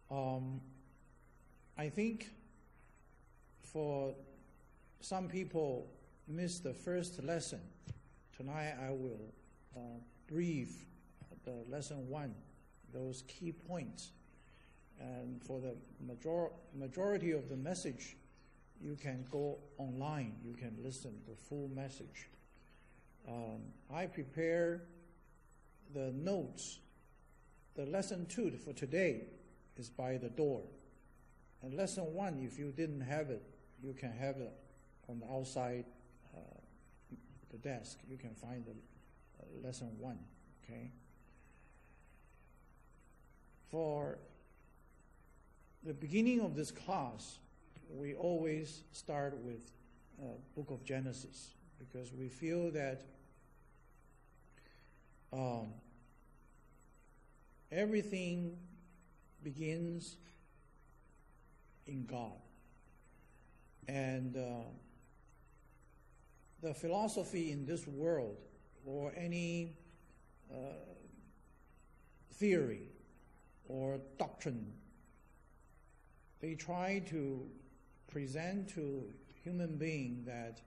I think for some people miss the first lesson, tonight I will brief the lesson 1, those key points. And for the majority of the message, you can go online, you can listen the full message. I prepare the notes. The lesson 2 for today is by the door. And lesson 1, if you didn't have it, you can have it on the outside the desk. You can find the lesson 1, okay? For the beginning of this class, we always start with Book of Genesis, because we feel that everything begins in God. And the philosophy in this world, or any theory or doctrine, they try to present to human being that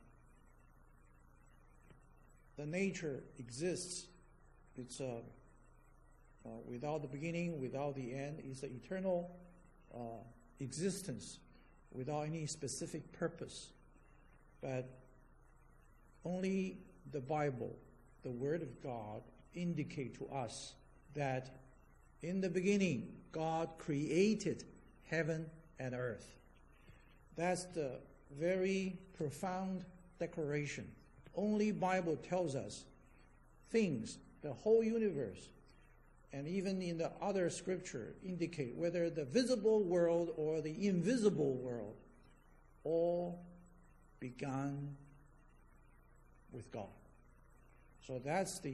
the nature exists. It's without the beginning, without the end. It's an eternal existence without any specific purpose. But only the Bible, the Word of God, indicate to us that in the beginning, God created heaven and earth. That's the very profound declaration. Only Bible tells us things, the whole universe, and even in the other scripture indicate whether the visible world or the invisible world all began with God. So that's the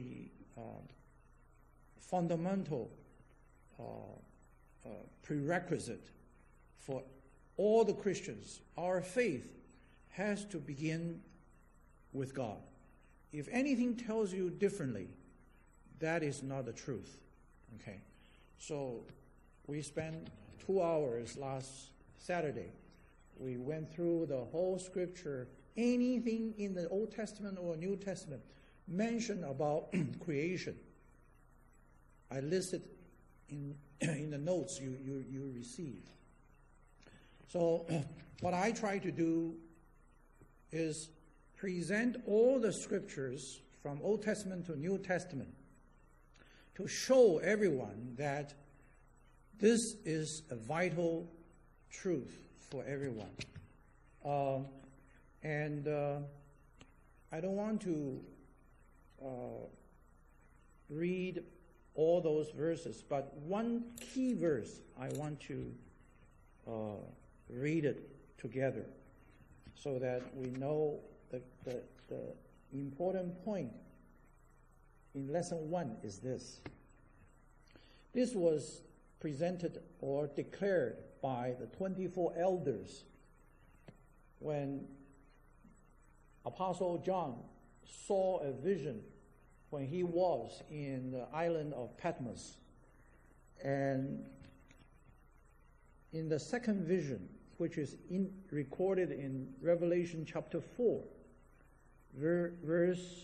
fundamental prerequisite for all the Christians. Our faith has to begin with God. If anything tells you differently, that is not the truth. Okay, so we spent 2 hours last Saturday. We went through the whole scripture. Anything in the Old Testament or New Testament mentioned about creation, I listed in the notes you received. So what I try to do is present all the scriptures from Old Testament to New Testament to show everyone that this is a vital truth for everyone. I don't want to read all those verses, but one key verse I want to read it together so that we know the important point in lesson 1 is this. This was presented or declared by the 24 elders when Apostle John saw a vision when he was in the island of Patmos. And in the second vision, which is recorded in Revelation chapter 4, verse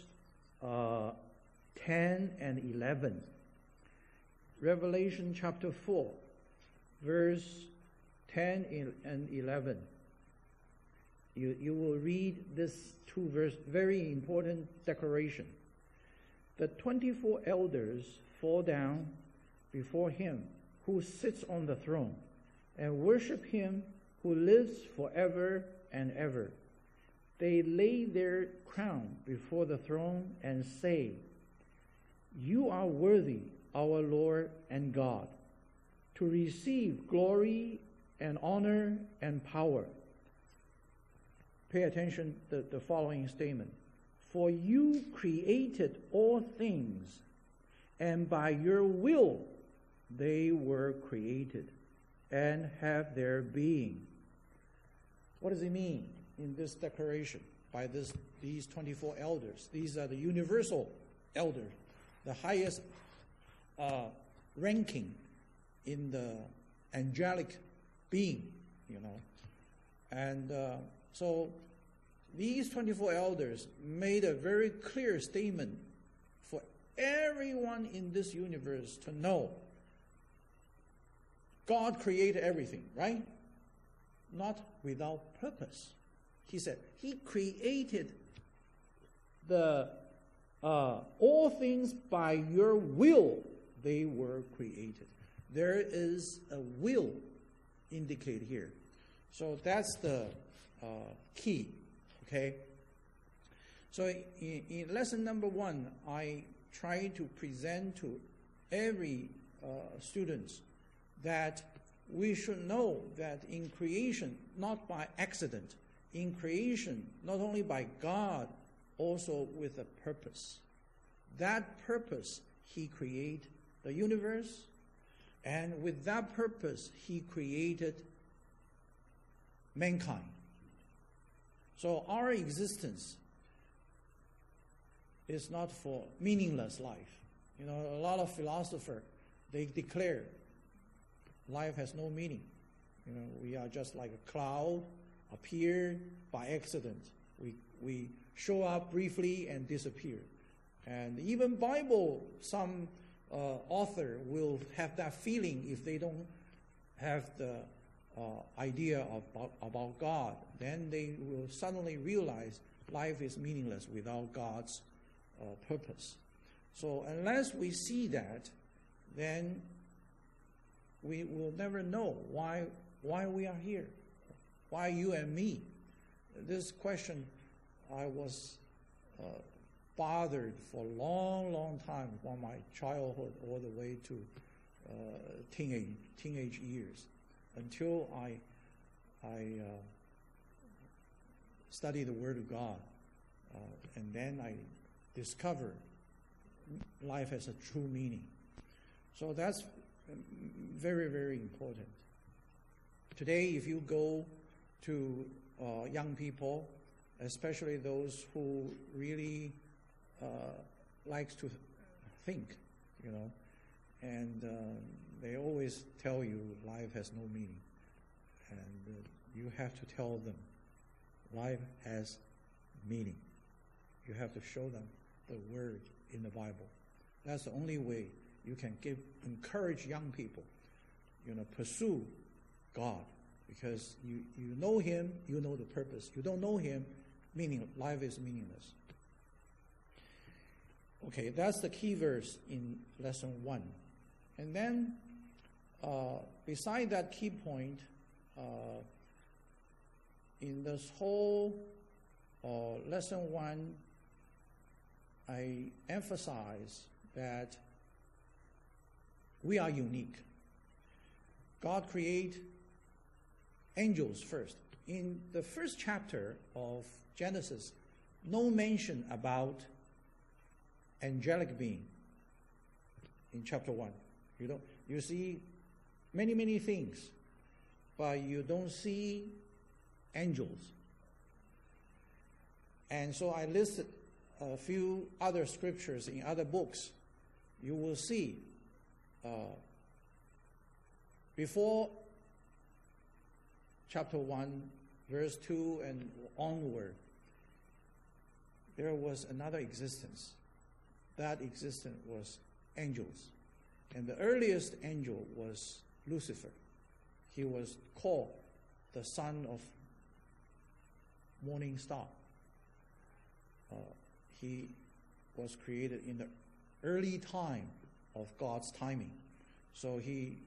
10 and 11. Revelation chapter 4, verse 10 and 11. You will read this 2 verse, very important declaration. The 24 elders fall down before him who sits on the throne and worship him who lives forever and ever. They lay their crown before the throne and say, "You are worthy, our Lord and God, to receive glory and honor and power." Pay attention to the following statement. "For you created all things, and by your will they were created and have their being." What does it mean in this declaration by these 24 elders? These are the universal elders, the highest ranking in the angelic being, And so these 24 elders made a very clear statement for everyone in this universe to know. God created everything, right? Not without purpose. He said he created all things by your will. They were created. There is a will indicated here. So that's the key, okay? So in lesson number 1, I try to present to every student that we should know that in creation, not by accident, in creation, not only by God, also with a purpose. That purpose, he created the universe, and with that purpose, he created mankind. So our existence is not for meaningless life. A lot of philosophers, they declare life has no meaning. We are just like a cloud, appeared by accident. We show up briefly and disappear. And even Bible, some author will have that feeling if they don't have the idea about God. Then they will suddenly realize life is meaningless without God's purpose. So unless we see that, then we will never know why we are here, why you and me. This question I was bothered for a long, long time from my childhood all the way to teenage years, until I studied the Word of God, and then I discovered life has a true meaning. So that's very, very important. Today, if you go to young people, especially those who really likes to think, and they always tell you life has no meaning. And you have to tell them life has meaning. You have to show them the word in the Bible. That's the only way you can encourage young people, pursue God, because you know him, you know the purpose. You don't know him, life is meaningless. Okay, that's the key verse in lesson 1. And then, beside that key point, in this whole lesson 1, I emphasize that we are unique. God created angels first. In the first chapter of Genesis, no mention about angelic being. In chapter 1, you see many things, but you don't see angels. And so I listed a few other scriptures in other books. You will see before chapter 1, verse 2 and onward, there was another existence. That existence was angels. And the earliest angel was Lucifer. He was called the son of morning star. He was created in the early time of God's timing. So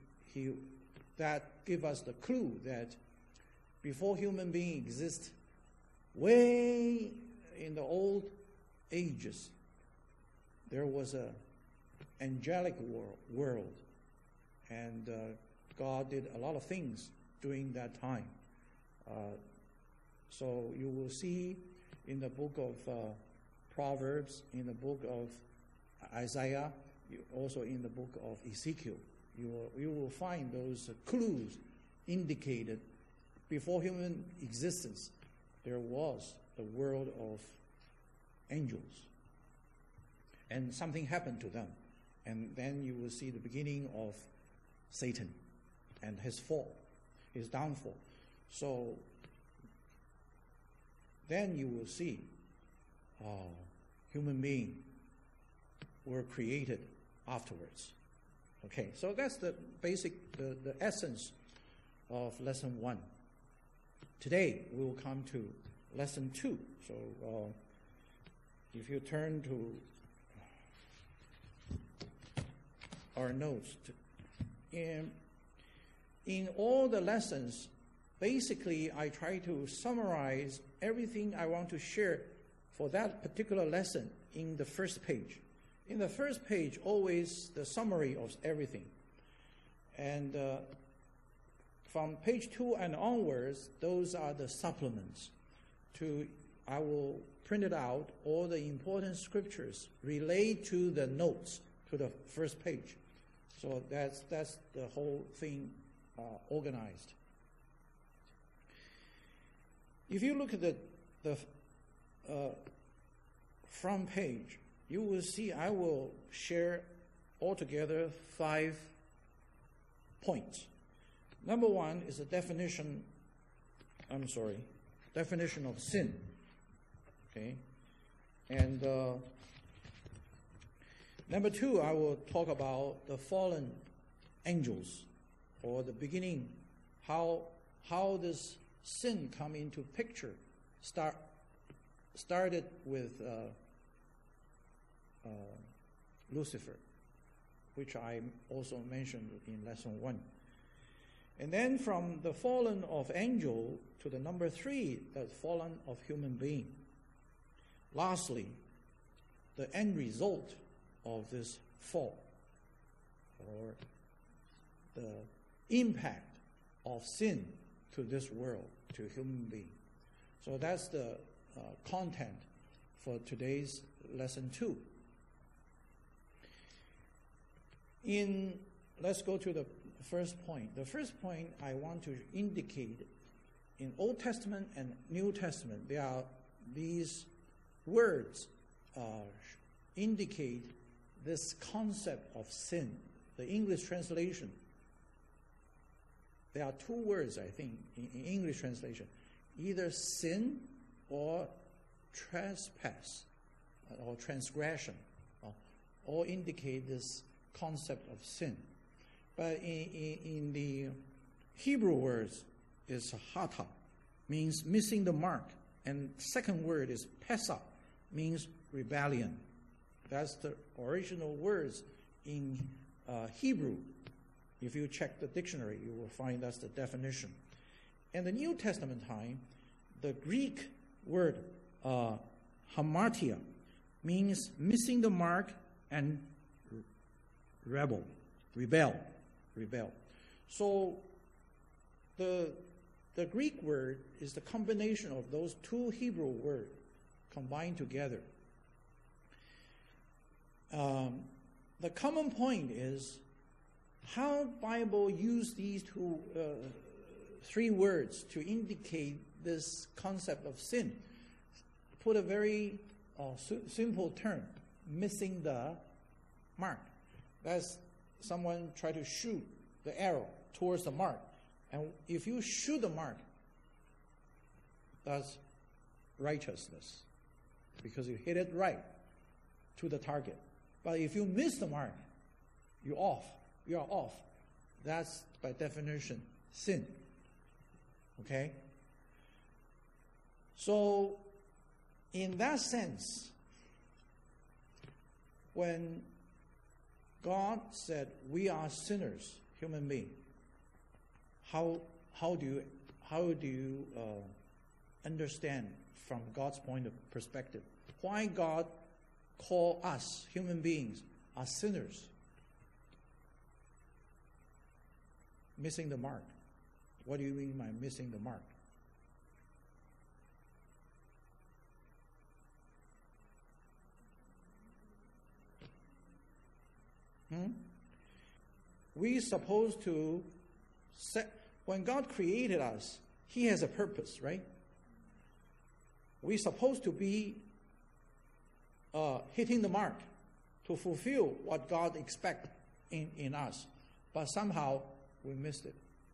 that give us the clue that before human beings exist, way in the old ages, there was an angelic world, and God did a lot of things during that time. So you will see in the book of Proverbs, in the book of Isaiah, also in the book of Ezekiel, you will find those clues indicated before human existence, there was the world of angels. And something happened to them. And then you will see the beginning of Satan and his fall, his downfall. So then you will see human beings were created afterwards. Okay, so that's the basic, the essence of lesson 1. Today we will come to lesson 2. So if you turn to our notes, in all the lessons, basically I try to summarize everything I want to share for that particular lesson in the first page. In the first page, always the summary of everything. And from page 2 and onwards, those are the supplements. I will print it out, all the important scriptures relate to the notes to the first page. So that's the whole thing organized. If you look at the front page, you will see I will share altogether 5 points. Number 1 is a definition of sin. Okay? And number 2, I will talk about the fallen angels, or the beginning, how this sin come into picture. Started with Lucifer, which I also mentioned in lesson 1. And then from the fallen of angel to the number 3, the fallen of human being. Lastly, the end result of this fall, or the impact of sin to this world, to human being. So that's the content for today's lesson 2. Let's go to the first point. The first point I want to indicate, in Old Testament and New Testament, there are these words indicate this concept of sin. The English translation, there are 2 words, I think, in English translation, either sin or trespass or transgression, all indicate this concept of sin. But in the Hebrew words is hata, means missing the mark, and second word is pesa, means rebellion. That's the original words in Hebrew. If you check the dictionary, you will find that's the definition. In the New Testament time, the Greek word hamartia means missing the mark and rebel. So the Greek word is the combination of those 2 Hebrew words combined together. The common point is how Bible use these 3 words to indicate this concept of sin. Put a very simple term, missing the mark. That's someone try to shoot the arrow towards the mark. And if you shoot the mark, that's righteousness, because you hit it right to the target. But if you miss the mark, you are off. That's by definition sin. Okay? So in that sense, when God said we are sinners, human beings, how do you understand from God's point of perspective why God call us human beings are sinners, missing the mark? What do you mean by missing the mark? We supposed to when God created us, He has a purpose, right? We're supposed to be hitting the mark to fulfill what God expects in us, but somehow we missed it.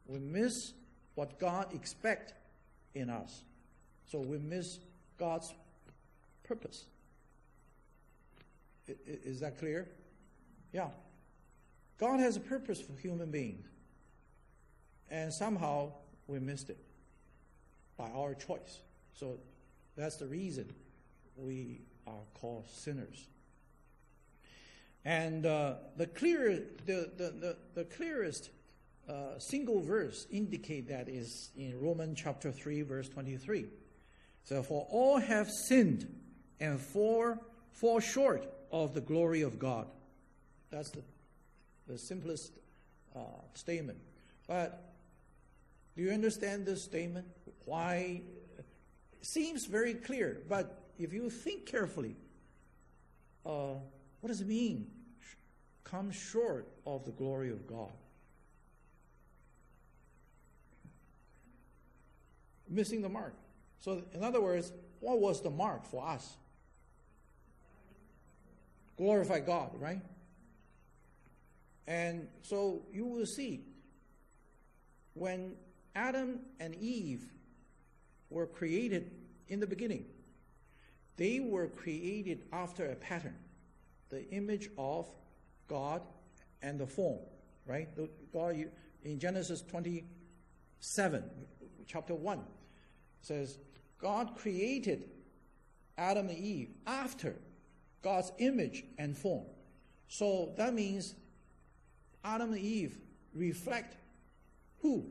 We miss what God expects in us. So we miss God's purpose. Is that clear? Yeah. God has a purpose for human beings. And somehow we missed it by our choice. So that's the reason we are called sinners. And the clearest single verse indicate that is in Romans chapter 3, verse 23. So, for all have sinned and fall short of the glory of God. That's the simplest statement. But do you understand this statement? Why? It seems very clear, but if you think carefully, what does it mean? Come short of the glory of God. Missing the mark. So, in other words, what was the mark for us? Glorify God, right? And so you will see, when Adam and Eve were created in the beginning, they were created after a pattern, the image of God and the form, right? God, in Genesis 27, chapter 1, says, God created Adam and Eve after God's image and form. So that means Adam and Eve reflect who?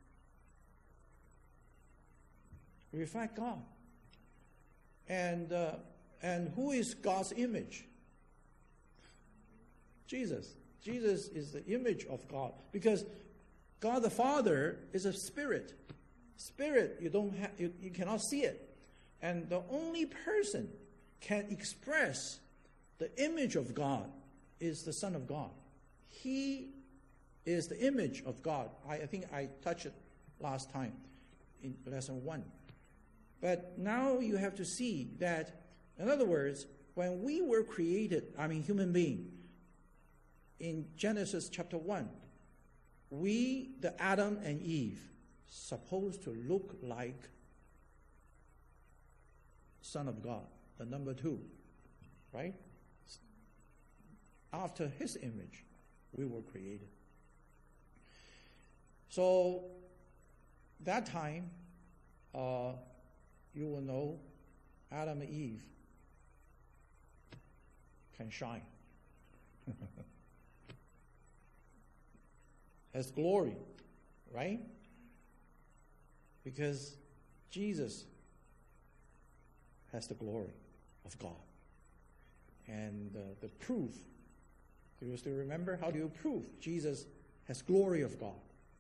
Reflect God. And who is God's image? Jesus. Jesus is the image of God, because God the Father is a spirit. Spirit, you cannot see it. And the only person can express the image of God is the Son of God. He is the image of God. I think I touched it last time in lesson 1. But now you have to see that, in other words, when we were created, human being, in Genesis chapter 1, we, the Adam and Eve, supposed to look like Son of God, the number 2, right? After his image, we were created. So, that time, you will know Adam and Eve can shine. Has glory, right? Because Jesus has the glory of God. And the proof, do you still remember? How do you prove Jesus has glory of God?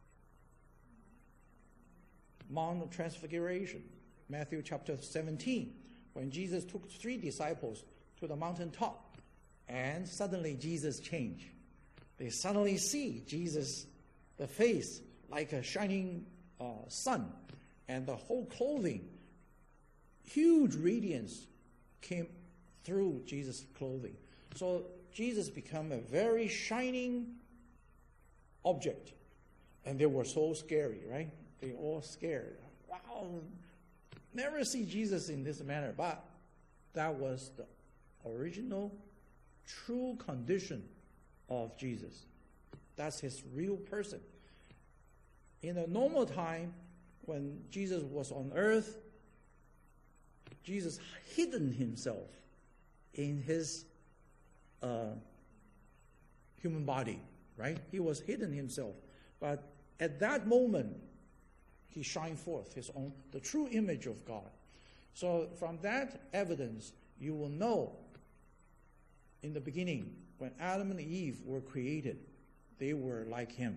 Mount of Transfiguration, Matthew chapter 17, when Jesus took 3 disciples to the mountaintop, and suddenly Jesus changed. They suddenly see Jesus, the face, like a shining sun, and the whole clothing, huge radiance came through Jesus' clothing. So Jesus became a very shining object, and they were so scary, right? They all scared. Wow, never see Jesus in this manner. But that was the original, true condition of Jesus. That's his real person. In a normal time, when Jesus was on earth, Jesus hidden himself in his human body, right? He was hidden himself. But at that moment, he shined forth the true image of God. So from that evidence, you will know in the beginning, when Adam and Eve were created, they were like him.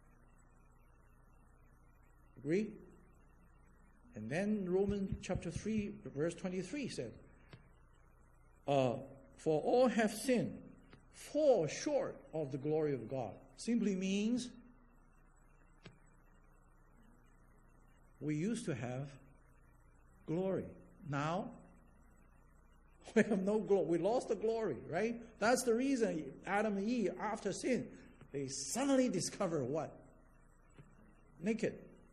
Agree? And then Romans chapter 3, verse 23 said, for all have sinned, fall short of the glory of God. Simply means we used to have glory. Now, we have no glory. We lost the glory, right? That's the reason Adam and Eve, after sin, they suddenly discover what? naked.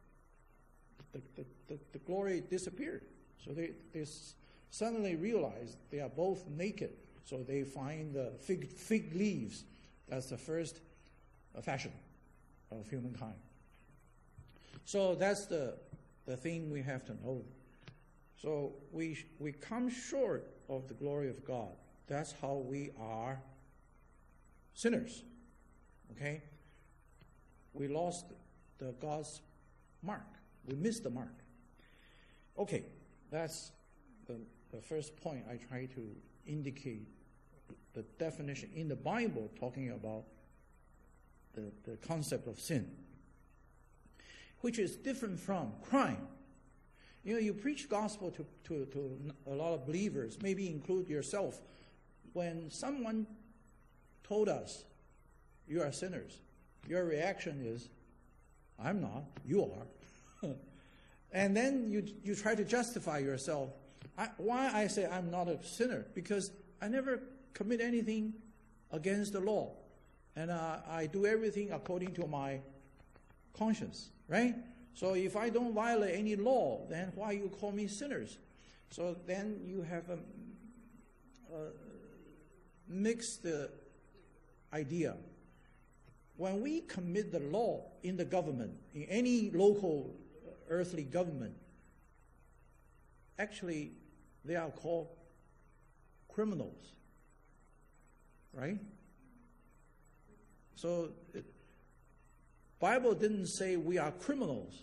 The glory disappeared. So they suddenly realized they are both naked. So they find the fig leaves. That's the first fashion of humankind. So that's the thing we have to know. So we come short of the glory of God. That's how we are sinners. Okay? We lost the God's mark. We missed the mark. Okay, that's the first point I try to indicate, the definition in the Bible talking about the concept of sin, which is different from crime. You know, you preach gospel to a lot of believers, maybe include yourself. When someone told us, you are sinners, your reaction is, I'm not, you are. And then you try to justify yourself. Why I say I'm not a sinner? Because I never commit anything against the law. And I do everything according to my conscience, right? So if I don't violate any law, then why you call me sinners? So then you have mixed the idea. When we commit the law in the government, in any local earthly government, actually they are called criminals, right? So Bible didn't say we are criminals.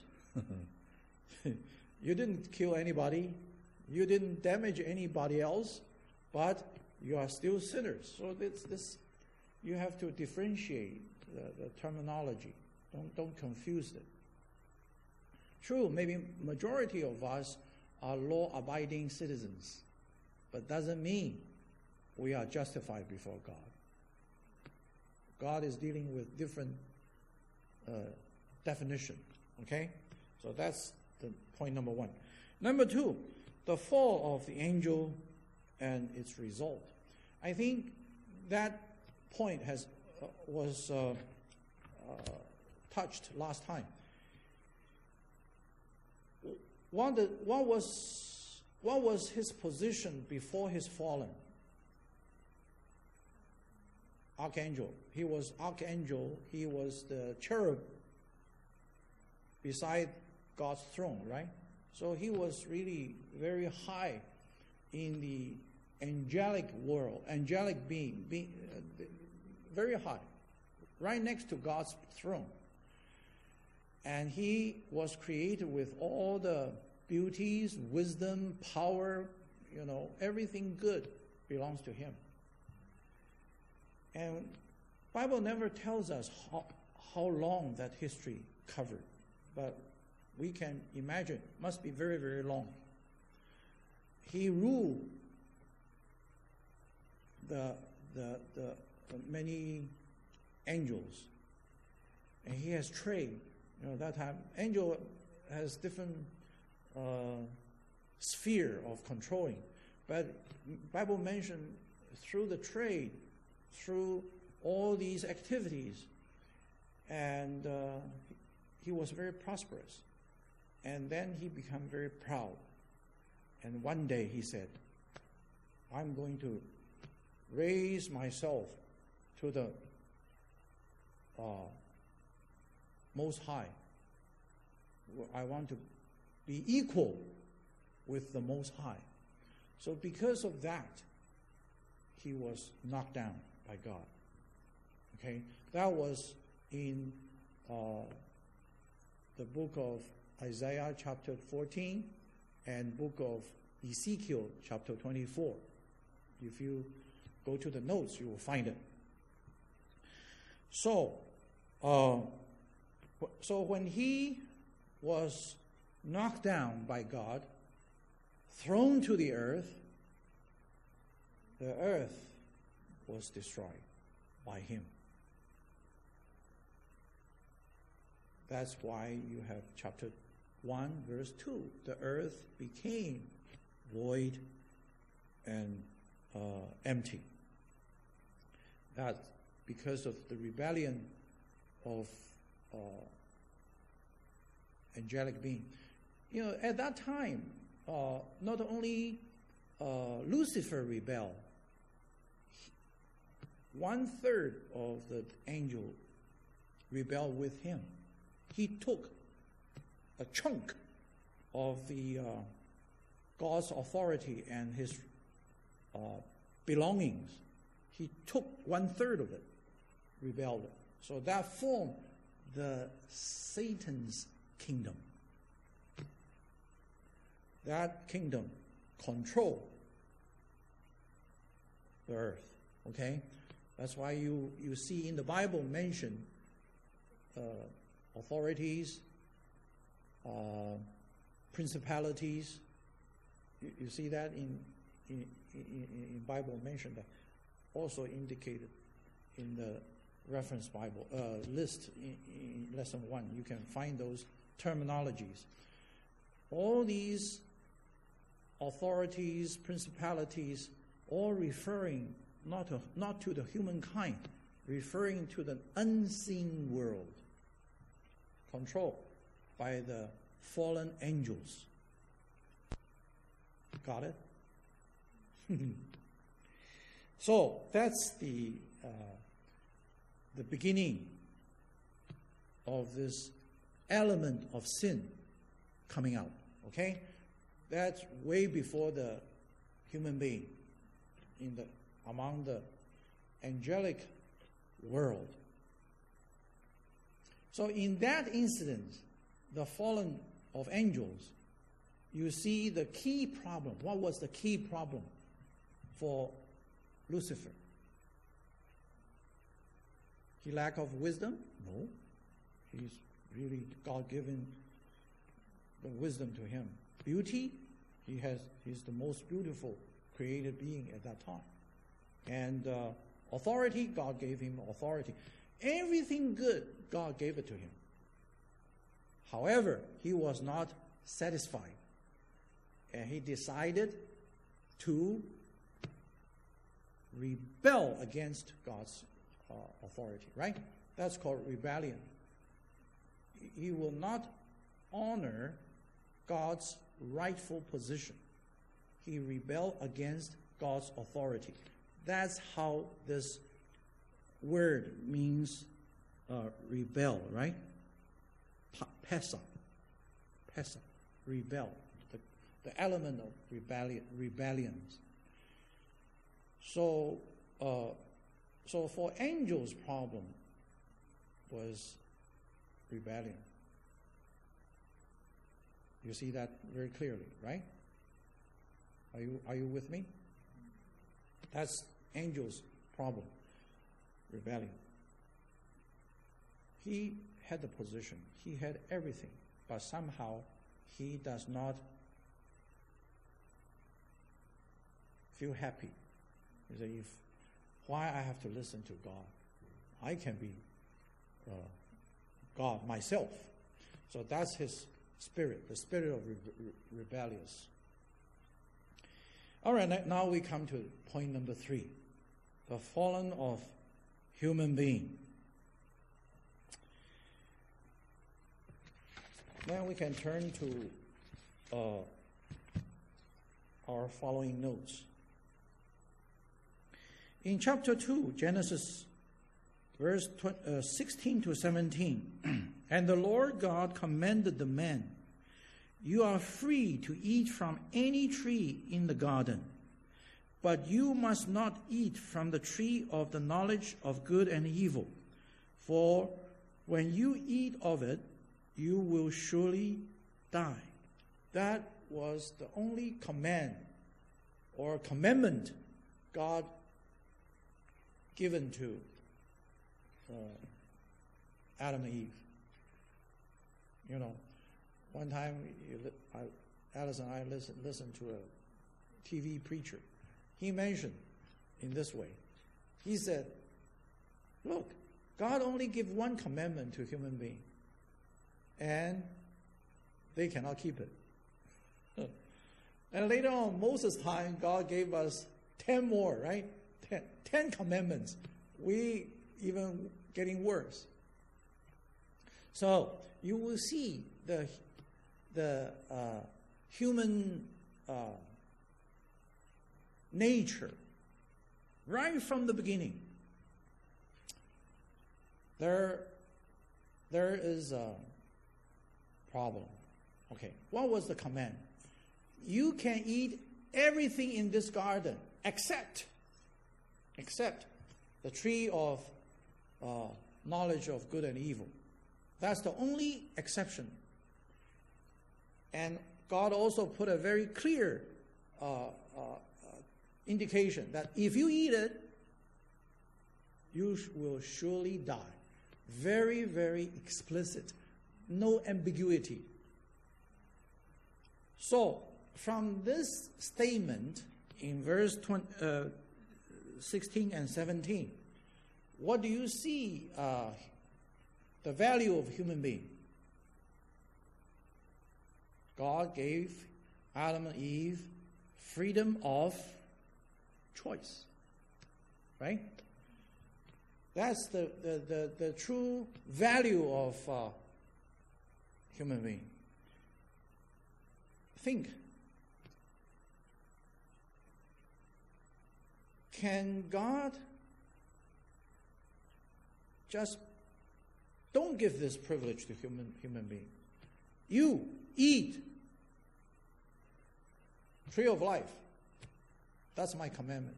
You didn't kill anybody, you didn't damage anybody else, but you are still sinners. So this you have to differentiate the terminology. Don't confuse it. True, maybe majority of us are law-abiding citizens, but doesn't mean we are justified before God. God is dealing with different definition. Okay, so that's the point number one. Number two, the fall of the angel and its result. I think that point was touched last time. What was his position before his fallen? Archangel. He was archangel. He was the cherub beside God's throne, right? So he was really very high in the angelic world, angelic being very high, right next to God's throne. And he was created with all the beauties, wisdom, power, everything good belongs to him. And Bible never tells us how long that history covered, but we can imagine it must be very, very long. He ruled the many angels, and he has trained. That time angel has different sphere of controlling, but Bible mentioned through the trade, through all these activities, and he was very prosperous. And then he became very proud. And one day he said, I'm going to raise myself to the Most High. I want to be equal with the Most High. So because of that, he was knocked down by God. Okay, that was in the book of Isaiah chapter 14 and book of Ezekiel chapter 24. If you go to the notes, you will find it. So when he was knocked down by God, thrown to the earth was destroyed by him. That's why you have chapter 1, verse 2. The earth became void and empty. That's because of the rebellion of angelic being. At that time, not only Lucifer rebelled, 1/3 of the angel rebelled with him. He took a chunk of the God's authority and his belongings. He took 1/3 of it, rebelled. So that formed the Satan's kingdom. That kingdom controlled the earth. Okay? That's why you see in the Bible mentioned authorities, principalities. You see that in Bible mentioned, that also indicated in the reference Bible list in lesson 1. You can find those terminologies. All these authorities, principalities, all referring not to the humankind, referring to the unseen world, controlled by the fallen angels. Got it? So that's the beginning of this element of sin coming out. Okay, that's way before the human being among the angelic world. So in that incident, the fallen of angels, you see the key problem. What was the key problem for Lucifer? He lack of wisdom? No. He's really God-given the wisdom to him. Beauty? He's the most beautiful created being at that time. And authority? God gave him authority. Everything good, God gave it to him. However, he was not satisfied. And he decided to rebel against God's authority, right? That's called rebellion. He will not honor God's rightful position. He rebelled against God's authority. That's how this word means rebel, right? Pesa, rebel, the element of rebellions. So for angels' problem was rebellion. You see that very clearly, right? Are you with me? That's angels' problem, rebellion. He had the position, he had everything, but somehow he does not feel happy. He said, why I have to listen to God? I can be God myself. So that's his spirit, the spirit of rebellious. All right, now we come to point number 3, the fallen of human being. Then we can turn to our following notes. In chapter 2, Genesis, verse 16 to 17, and the Lord God commanded the man, you are free to eat from any tree in the garden, but you must not eat from the tree of the knowledge of good and evil, for when you eat of it, you will surely die. That was the only command or commandment God given to Adam and Eve. You know, one time Alice and I listened to a TV preacher. He mentioned in this way. He said, look, God only gave one commandment to human being, and they cannot keep it. And later on, Moses' time, God gave us 10 more, right? 10 commandments. We even getting worse. So you will see the human nature right from the beginning. There is a problem. Okay, what was the command? You can eat everything in this garden except the tree of knowledge of good and evil. That's the only exception. And God also put a very clear indication that if you eat it, you will surely die. Very, very explicit. No ambiguity. So, from this statement in verse 16 and 17, what do you see the value of human being? God gave Adam and Eve freedom of choice. Right? That's the true value of human being. Think. Can God just don't give this privilege to human being? You eat tree of life. That's my commandment.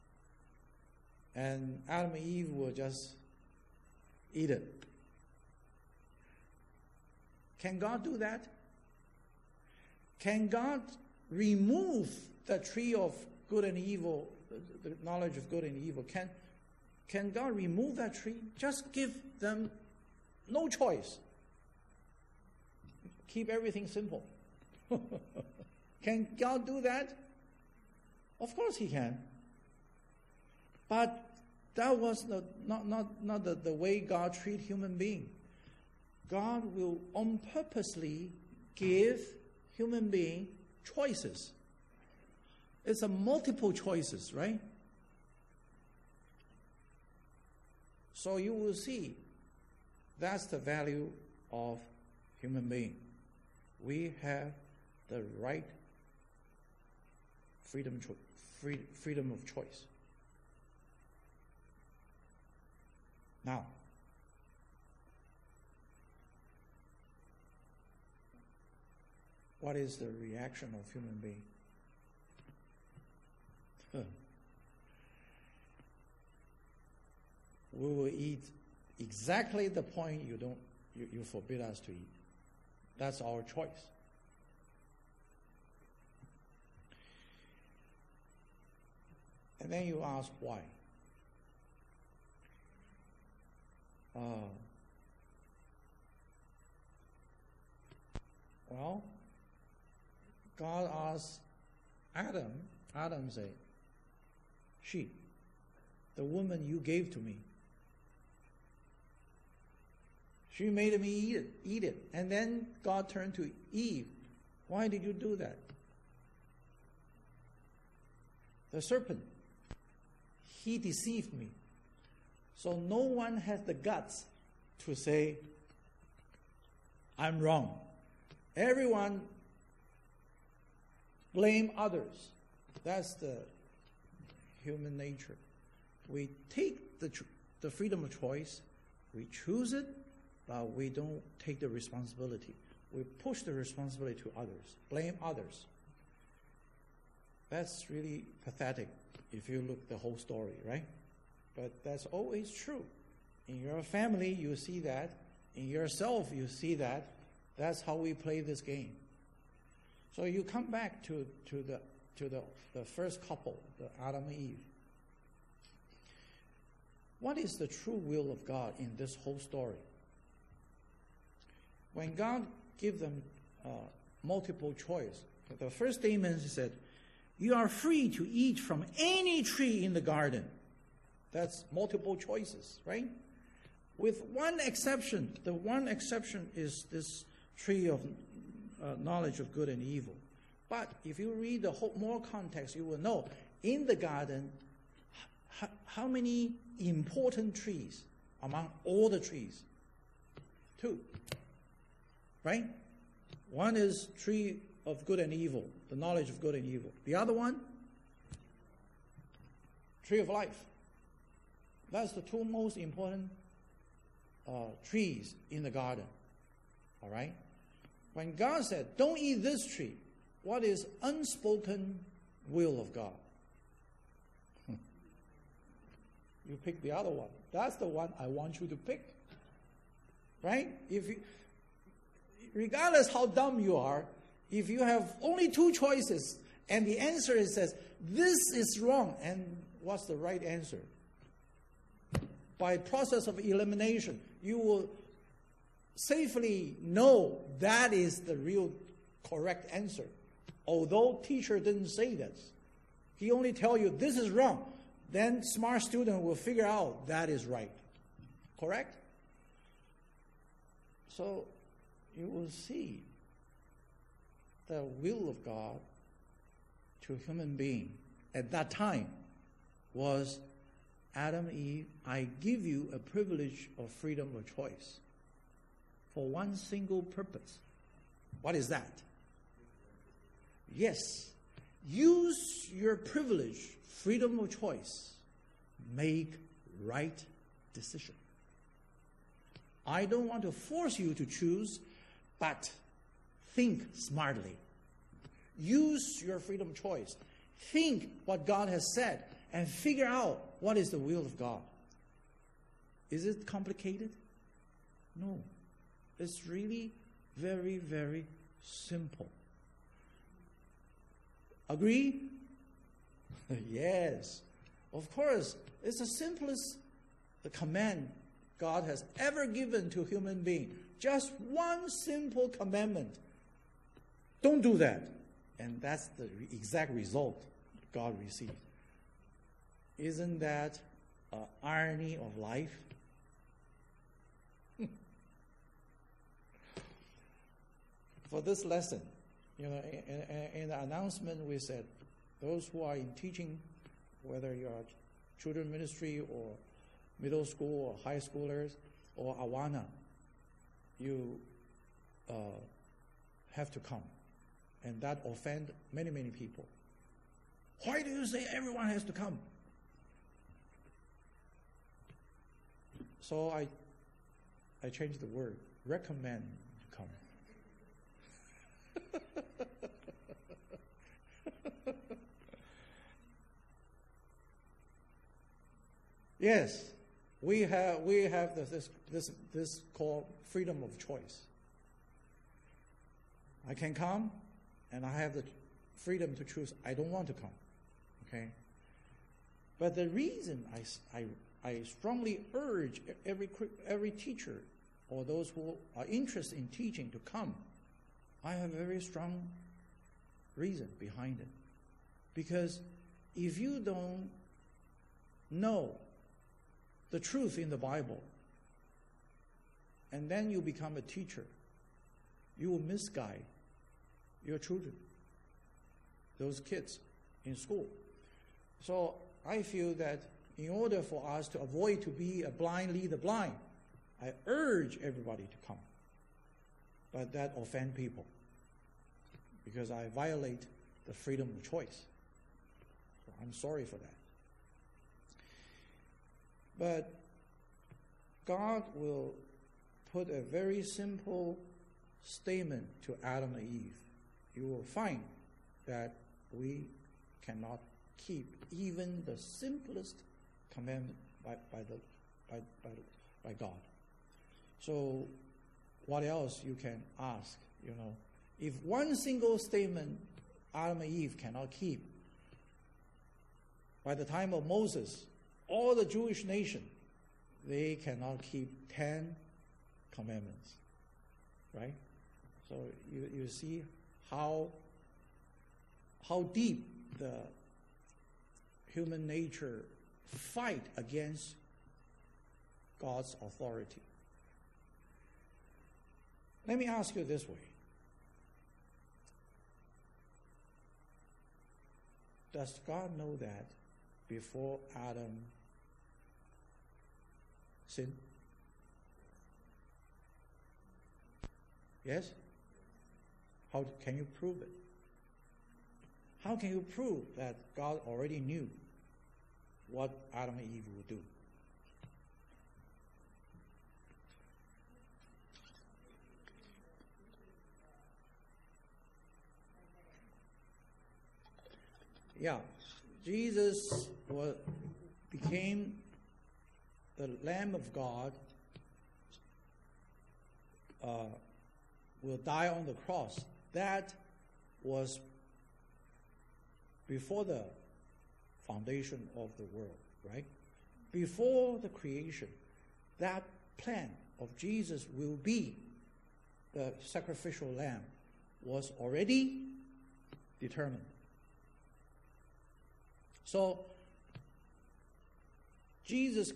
And Adam and Eve will just eat it. Can God do that? Can God remove the tree of good and evil, the knowledge of good and evil? Can God remove that tree? Just give them no choice. Keep everything simple. Can God do that? Of course He can. But that was not the way God treats human being. God will on purposely give human being choices. It's a multiple choices, right? So you will see that's the value of human being. We have the right freedom of choice. Now, what is the reaction of human being? We will eat exactly the point you forbid us to eat. That's our choice. And then you ask why. Well, God asked Adam said, she, the woman you gave to me, she made me eat it. And then God turned to Eve. Why did you do that? The serpent, he deceived me. So no one has the guts to say, I'm wrong. Everyone blame others. That's the human nature. We take the freedom of choice, we choose it, but we don't take the responsibility. We push the responsibility to others, blame others. That's really pathetic if you look the whole story, right? But that's always true. In your family, you see that. In yourself, you see that. That's how we play this game. So you come back to the first couple, the Adam and Eve. What is the true will of God in this whole story? When God gave them multiple choice, the first statement he said, you are free to eat from any tree in the garden. That's multiple choices, right? With one exception. The one exception is this tree of knowledge of good and evil. But if you read the whole more context, you will know in the garden how many important trees among all the trees. Two. Right? One is tree of good and evil, the knowledge of good and evil. The other one, tree of life. That's the two most important trees in the garden. All right? When God said, don't eat this tree, what is unspoken will of God? You pick the other one. That's the one I want you to pick. Right? Regardless how dumb you are, if you have only two choices and the answer is says, this is wrong, and what's the right answer? By process of elimination, you will safely know that is the real correct answer. Although teacher didn't say this. He only tell you this is wrong. Then smart student will figure out that is right. Correct? So you will see the will of God to a human being at that time was, Adam, Eve, I give you a privilege of freedom of choice for one single purpose. What is that? Yes. Use your privilege, freedom of choice. Make right decision. I don't want to force you to choose, but think smartly. Use your freedom of choice. Think what God has said and figure out what is the will of God. Is it complicated? No. It's really very, very simple. Agree? Yes. Of course, it's the simplest command God has ever given to a human being. Just one simple commandment. Don't do that. And that's the exact result God received. Isn't that an irony of life? For this lesson, in the announcement we said, those who are in teaching, whether you are children ministry or middle school or high schoolers or Awana, you have to come. And that offend many, many people. Why do you say everyone has to come? So I changed the word, recommend to come. Yes, we have this called freedom of choice. I can come, and I have the freedom to choose. I don't want to come, okay. But the reason I strongly urge every teacher or those who are interested in teaching to come, I have a very strong reason behind it. Because if you don't know the truth in the Bible, and then you become a teacher, you will misguide your children, those kids in school. So I feel that in order for us to avoid to be a blind lead the blind, I urge everybody to come. But that offend people because I violate the freedom of choice. So I'm sorry for that. But God will put a very simple statement to Adam and Eve. You will find that we cannot keep even the simplest commandment by God. So what else you can ask? If one single statement Adam and Eve cannot keep, by the time of Moses, all the Jewish nation, they cannot keep 10 commandments, right? So you see how deep the human nature fight against God's authority. Let me ask you this way. Does God know that before Adam sinned? Yes? How can you prove it? How can you prove that God already knew what Adam and Eve would do? Yeah, Jesus became the Lamb of God, will die on the cross. That was before the foundation of the world, right? Before the creation, that plan of Jesus will be the sacrificial lamb was already determined. So, Jesus'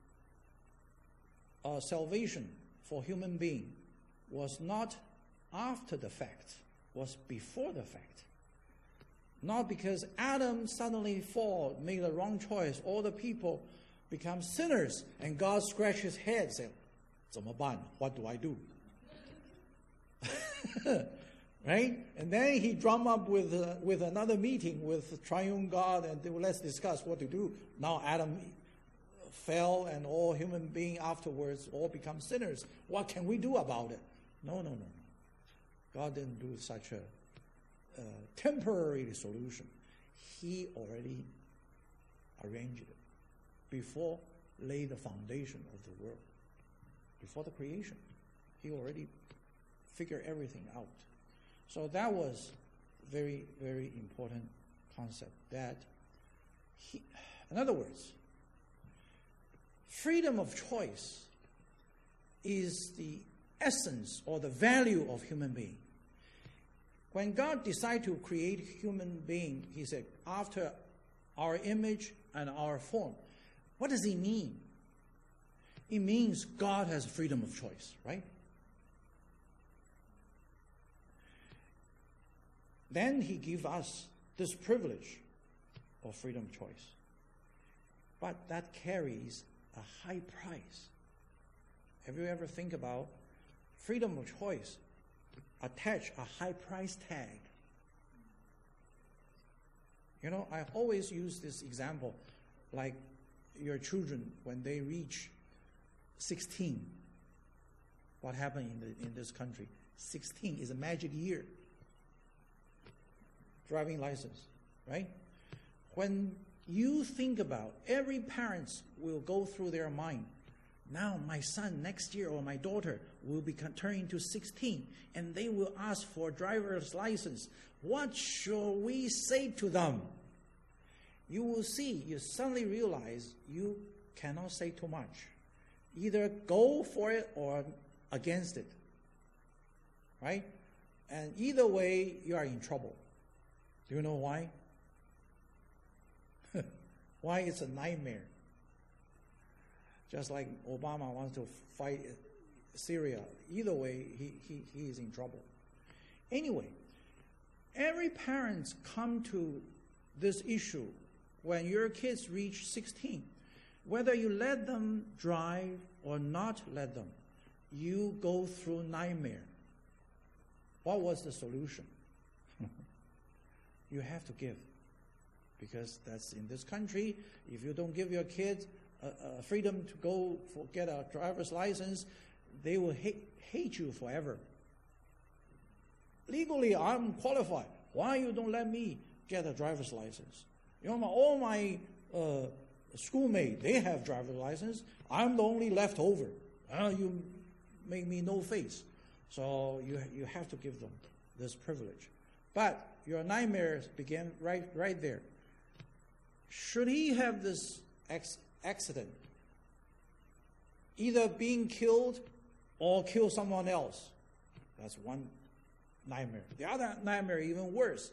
salvation for human being was not after the fact, was before the fact. Not because Adam suddenly made the wrong choice, all the people become sinners, and God scratched his head and said, 怎么办? What do I do? Right? And then he drummed up with another meeting with triune God, and let's discuss what to do. Now Adam fell, and all human beings afterwards all become sinners. What can we do about it? No. God didn't do such a temporary solution. He already arranged it before laid the foundation of the world. Before the creation, he already figured everything out. So that was very, very important concept. That in other words, freedom of choice is the essence or the value of human being. When God decided to create human being, he said, after our image and our form. What does he mean? It means God has freedom of choice, right? Then he gives us this privilege of freedom of choice. But that carries a high price. Have you ever think about freedom of choice attach a high price tag? You know, I always use this example, like your children, when they reach 16, what happened in this country? 16 is a magic year. Driving license, right? When you think about, every parent will go through their mind, now my son next year or my daughter will be turning to 16, and they will ask for a driver's license. What shall we say to them? You will see, you suddenly realize you cannot say too much. Either go for it or against it, right? And either way, you are in trouble. Do you know why? Why it's a nightmare. Just like Obama wants to fight Syria. Either way, he is in trouble. Anyway, every parent come to this issue when your kids reach 16. Whether you let them drive or not let them, you go through nightmare. What was the solution? You have to give. Because that's in this country, if you don't give your kids freedom to go get a driver's license, they will hate you forever. Legally, I'm qualified. Why you don't let me get a driver's license? You know, all my schoolmates, they have driver's license. I'm the only left over. You make me no face. So you have to give them this privilege. But your nightmares begin right there. Should he have this accident, either being killed or kill someone else? That's one nightmare. The other nightmare, even worse.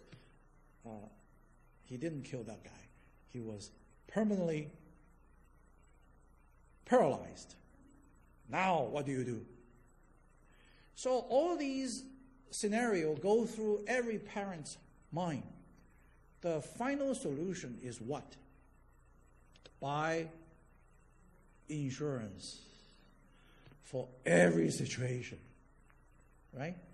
He didn't kill that guy. He was permanently paralyzed. Now, what do you do? So all these scenarios go through every parent's mind. The final solution is what? Buy insurance for every situation, right?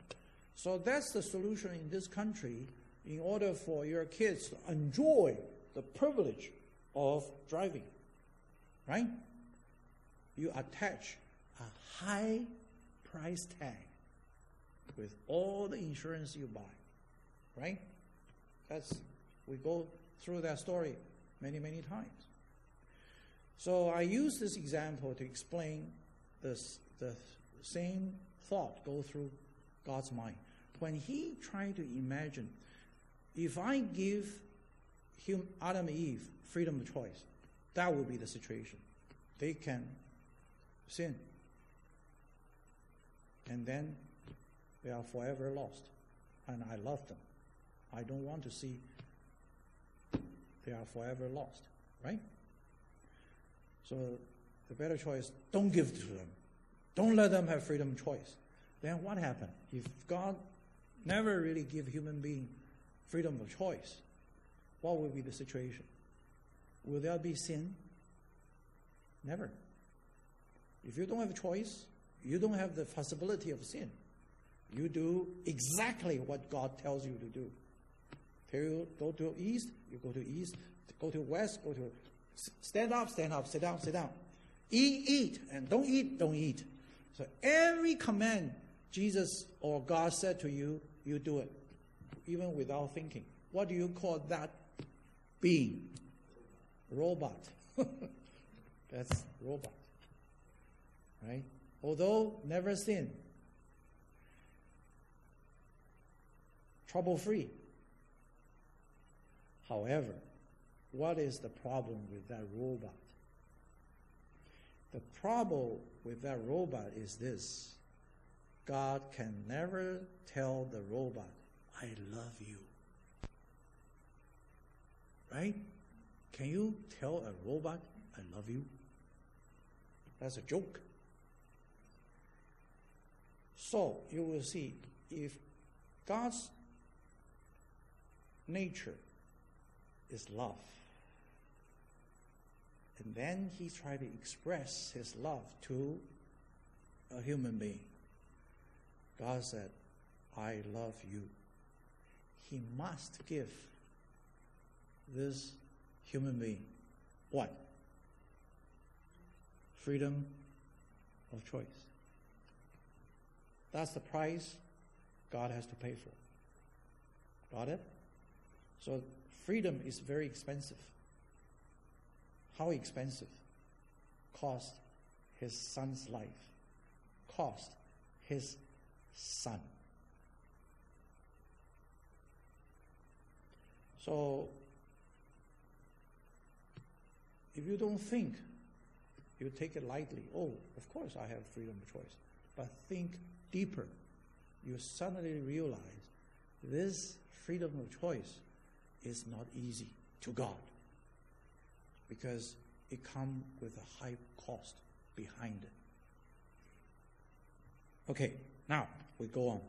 So that's the solution in this country in order for your kids to enjoy the privilege of driving, right? You attach a high price tag with all the insurance you buy, right? We go through that story many, many times. So I use this example to explain the same thought go through God's mind. When he tried to imagine, if I give Adam and Eve freedom of choice, that will be the situation. They can sin. And then they are forever lost. And I love them. I don't want to see they are forever lost, right? So the better choice, don't give to them. Don't let them have freedom of choice. Then what happened? If God never really give human being freedom of choice, what will be the situation? Will there be sin? Never. If you don't have a choice, you don't have the possibility of sin. You do exactly what God tells you to do. Tell you go to east, you go to east. Go to west, go to stand up, sit down, sit down. Eat, and don't eat. So every command Jesus or God said to you, you do it, even without thinking. What do you call that being? Robot. That's robot. Right? Although never sin. Trouble-free. However, what is the problem with that robot? The problem with that robot is this. God can never tell the robot, I love you. Right? Can you tell a robot, I love you? That's a joke. So, you will see, if God's nature is love, and then he tried to express his love to a human being. God said, I love you. He must give this human being what? Freedom of choice. That's the price God has to pay for. Got it? So freedom is very expensive. How expensive? Cost his son's life. Cost his son. So, if you don't think, you take it lightly. Oh, of course I have freedom of choice. But think deeper. You suddenly realize this freedom of choice is not easy to God, because it comes with a high cost behind it. Okay, now we go on.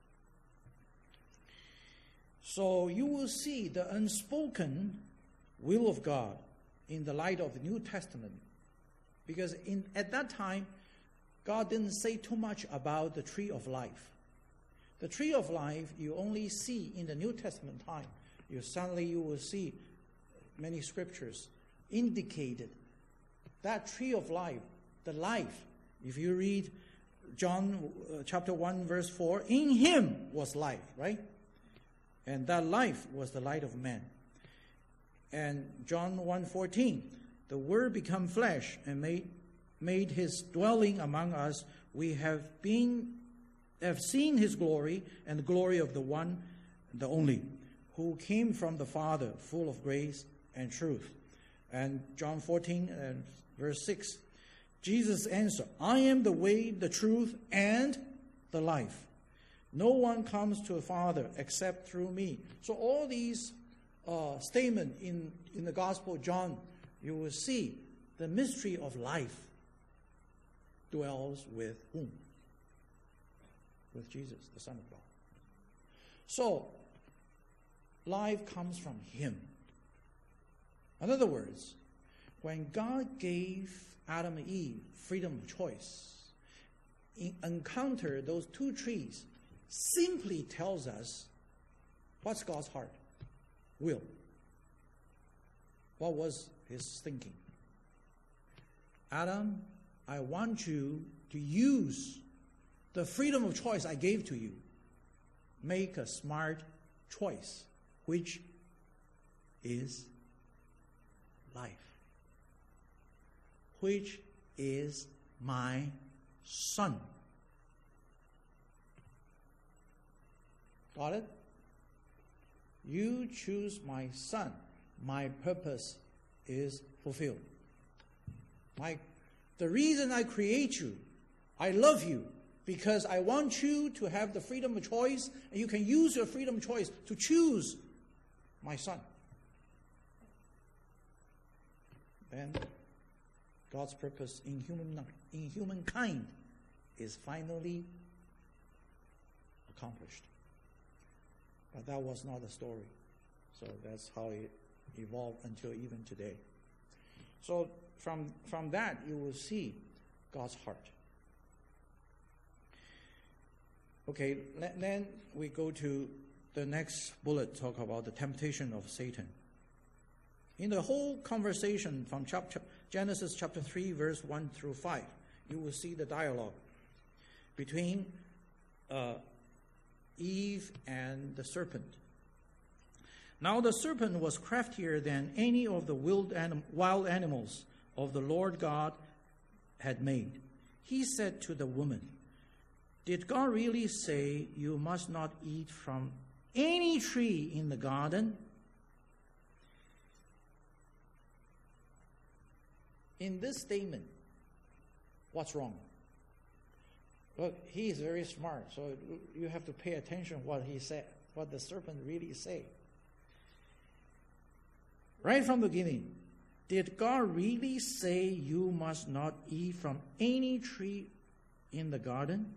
So you will see the unspoken will of God in the light of the New Testament, because at that time, God didn't say too much about the tree of life. The tree of life you only see in the New Testament time. You will see many scriptures indicated that tree of life, the life. If you read John chapter 1 verse 4, in him was life, right? And that life was the light of man. And John 1:14, the word become flesh and made his dwelling among us. We have seen his glory, and the glory of the one, the only, who came from the Father, full of grace and truth. And John 14 and verse 6, Jesus answered, I am the way, the truth, and the life. No one comes to the Father except through me. So all these statements in the Gospel of John, you will see the mystery of life dwells with whom? With Jesus, the Son of God. So, life comes from him. In other words, when God gave Adam and Eve freedom of choice, encounter those two trees, simply tells us what's God's heart, will. What was his thinking? Adam, I want you to use the freedom of choice I gave to you. Make a smart choice, which is life, which is my son. Got it? You choose my son. My purpose is fulfilled. The reason I create you, I love you, because I want you to have the freedom of choice, and you can use your freedom of choice to choose my son. Then God's purpose in humankind is finally accomplished. But that was not the story. So that's how it evolved until even today. So from that you will see God's heart. Okay, then we go to the next bullet, talk about the temptation of Satan. In the whole conversation from Genesis chapter 3, verse 1 through 5, you will see the dialogue between Eve and the serpent. Now the serpent was craftier than any of the wild animals of the Lord God had made. He said to the woman, "Did God really say you must not eat from any tree in the garden?" In this statement, what's wrong? Look, he is very smart, so you have to pay attention what he said, what the serpent really said. Right from the beginning, did God really say you must not eat from any tree in the garden?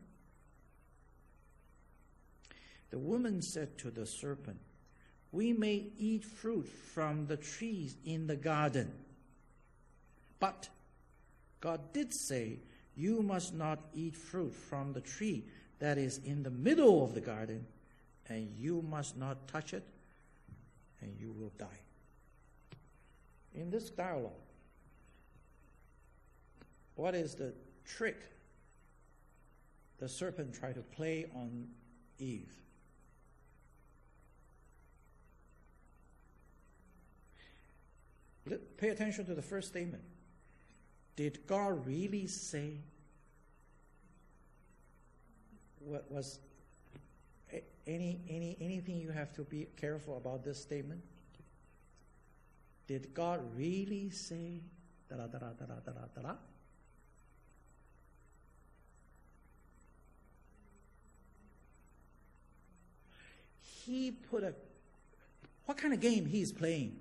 The woman said to the serpent, "We may eat fruit from the trees in the garden. But God did say, you must not eat fruit from the tree that is in the middle of the garden, and you must not touch it, and you will die." In this dialogue, what is the trick the serpent tried to play on Eve? Pay attention to the first statement. Did God really say? What was anything you have to be careful about this statement? Did God really say da da da da da da da da? He put what kind of game he's playing?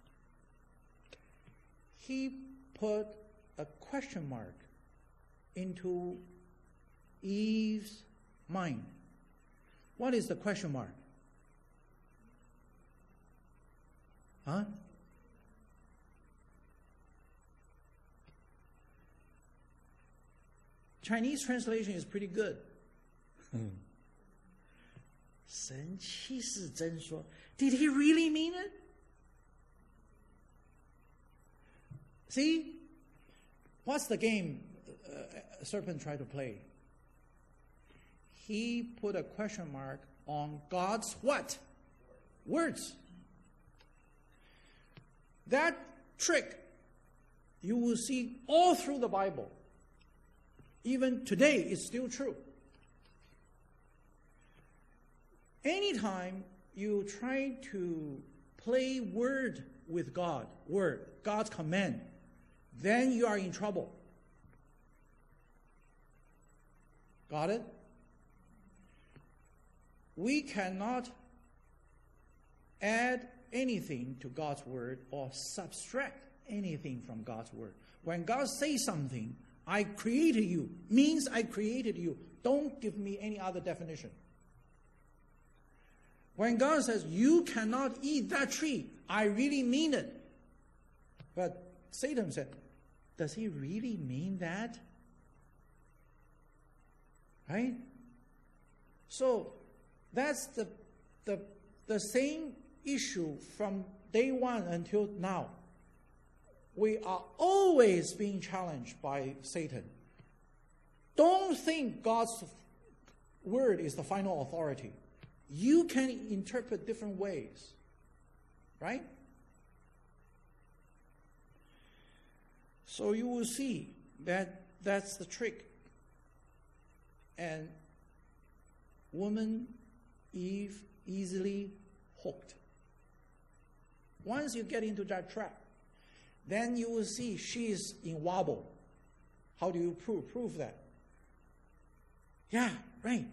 He put a question mark into Eve's mind. What is the question mark? Huh? Chinese translation is pretty good. 神气是真说. Did he really mean it? See? What's the game serpent tried to play? He put a question mark on God's what? Words. That trick you will see all through the Bible. Even today, it's still true. Anytime you try to play word with God, God's command, then you are in trouble. Got it? We cannot add anything to God's word or subtract anything from God's word. When God says something, I created you, means I created you. Don't give me any other definition. When God says, you cannot eat that tree, I really mean it. But Satan said, does he really mean that? Right? So That's the same issue from day one until now. We are always being challenged by Satan. Don't think God's word is the final authority. You can interpret different ways, right? So you will see that that's the trick. And woman Eve easily hooked. Once you get into that trap, then you will see she is in wobble. How do you prove that? Yeah, right.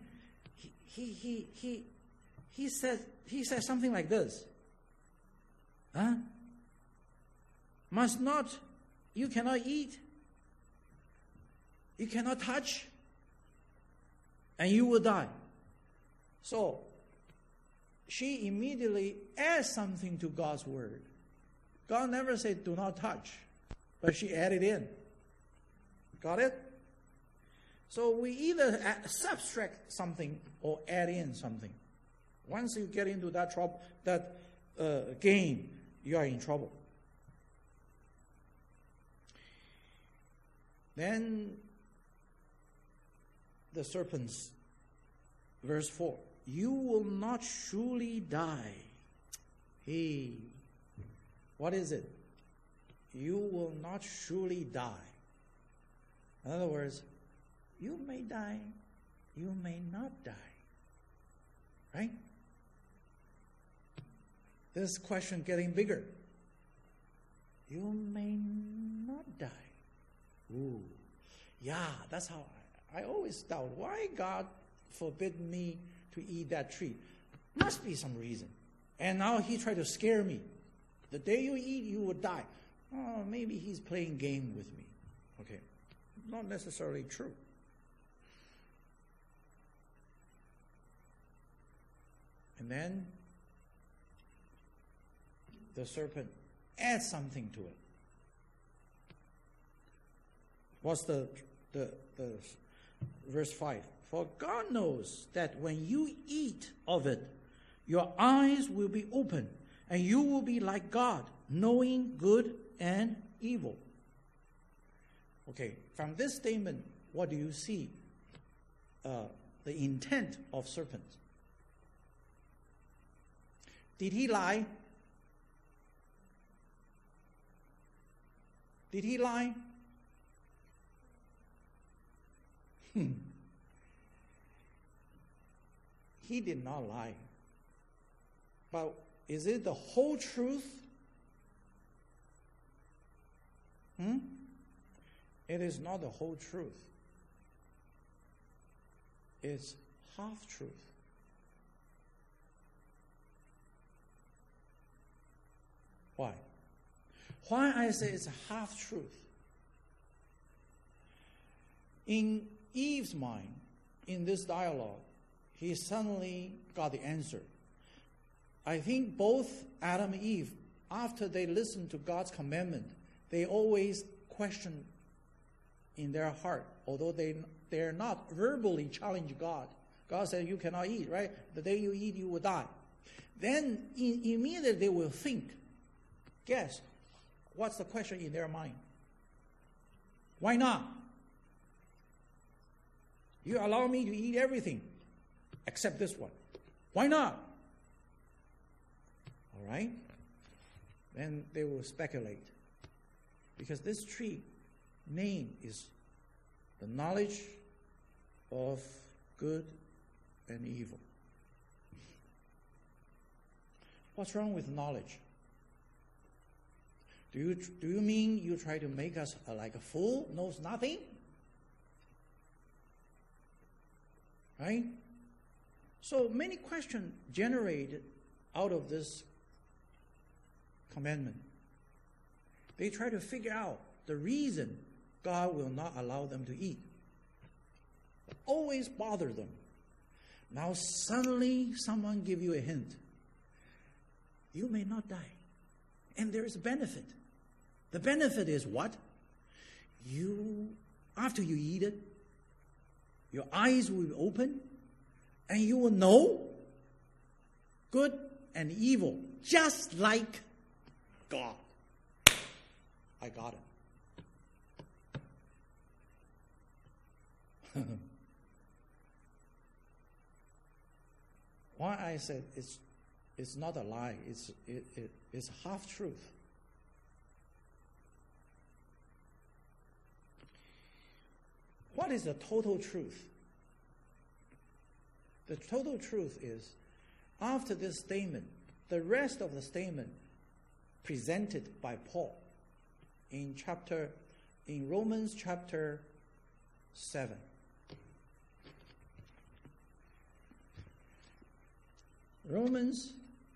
He said something like this. Huh? You cannot eat. You cannot touch. And you will die. So, she immediately adds something to God's word. God never said, do not touch. But she added in. Got it? So we either subtract something or add in something. Once you get into that game, you are in trouble. Then the serpents, verse 4, you will not surely die. Hey, what is it? You will not surely die. In other words, you may die, you may not die. Right? This question getting bigger. You may not die. Ooh. Yeah, that's how I always doubt why God forbid me to eat that tree. Must be some reason. And now he tried to scare me. The day you eat, you will die. Oh, maybe he's playing game with me. Okay. Not necessarily true. And then the serpent adds something to it. What's the verse 5? For God knows that when you eat of it, your eyes will be open, and you will be like God, knowing good and evil. Okay, from this statement, what do you see? The intent of serpents. Did he lie? Did he lie? He did not lie. But is it the whole truth? It is not the whole truth. It's half truth. Why? Why I say it's a half truth? In Eve's mind, in this dialogue, he suddenly got the answer. I think both Adam and Eve, after they listened to God's commandment, they always question in their heart, although they're not verbally challenge God. God said, you cannot eat, right? The day you eat, you will die. Then immediately they will think, guess, what's the question in their mind? Why not? You allow me to eat everything except this one. Why not? All right? Then they will speculate. Because this tree name is the knowledge of good and evil. What's wrong with knowledge? Do you mean you try to make us like a fool, knows nothing? Right? So many questions generated out of this commandment. They try to figure out the reason God will not allow them to eat. It always bother them. Now suddenly someone give you a hint. You may not die. And there is a benefit. The benefit is what? After you eat it, your eyes will be open, and you will know good and evil, just like God. I got it. Why I said it's not a lie, it's half truth. What is the total truth? The total truth is, after this statement, the rest of the statement presented by Paul in Romans chapter 7. Romans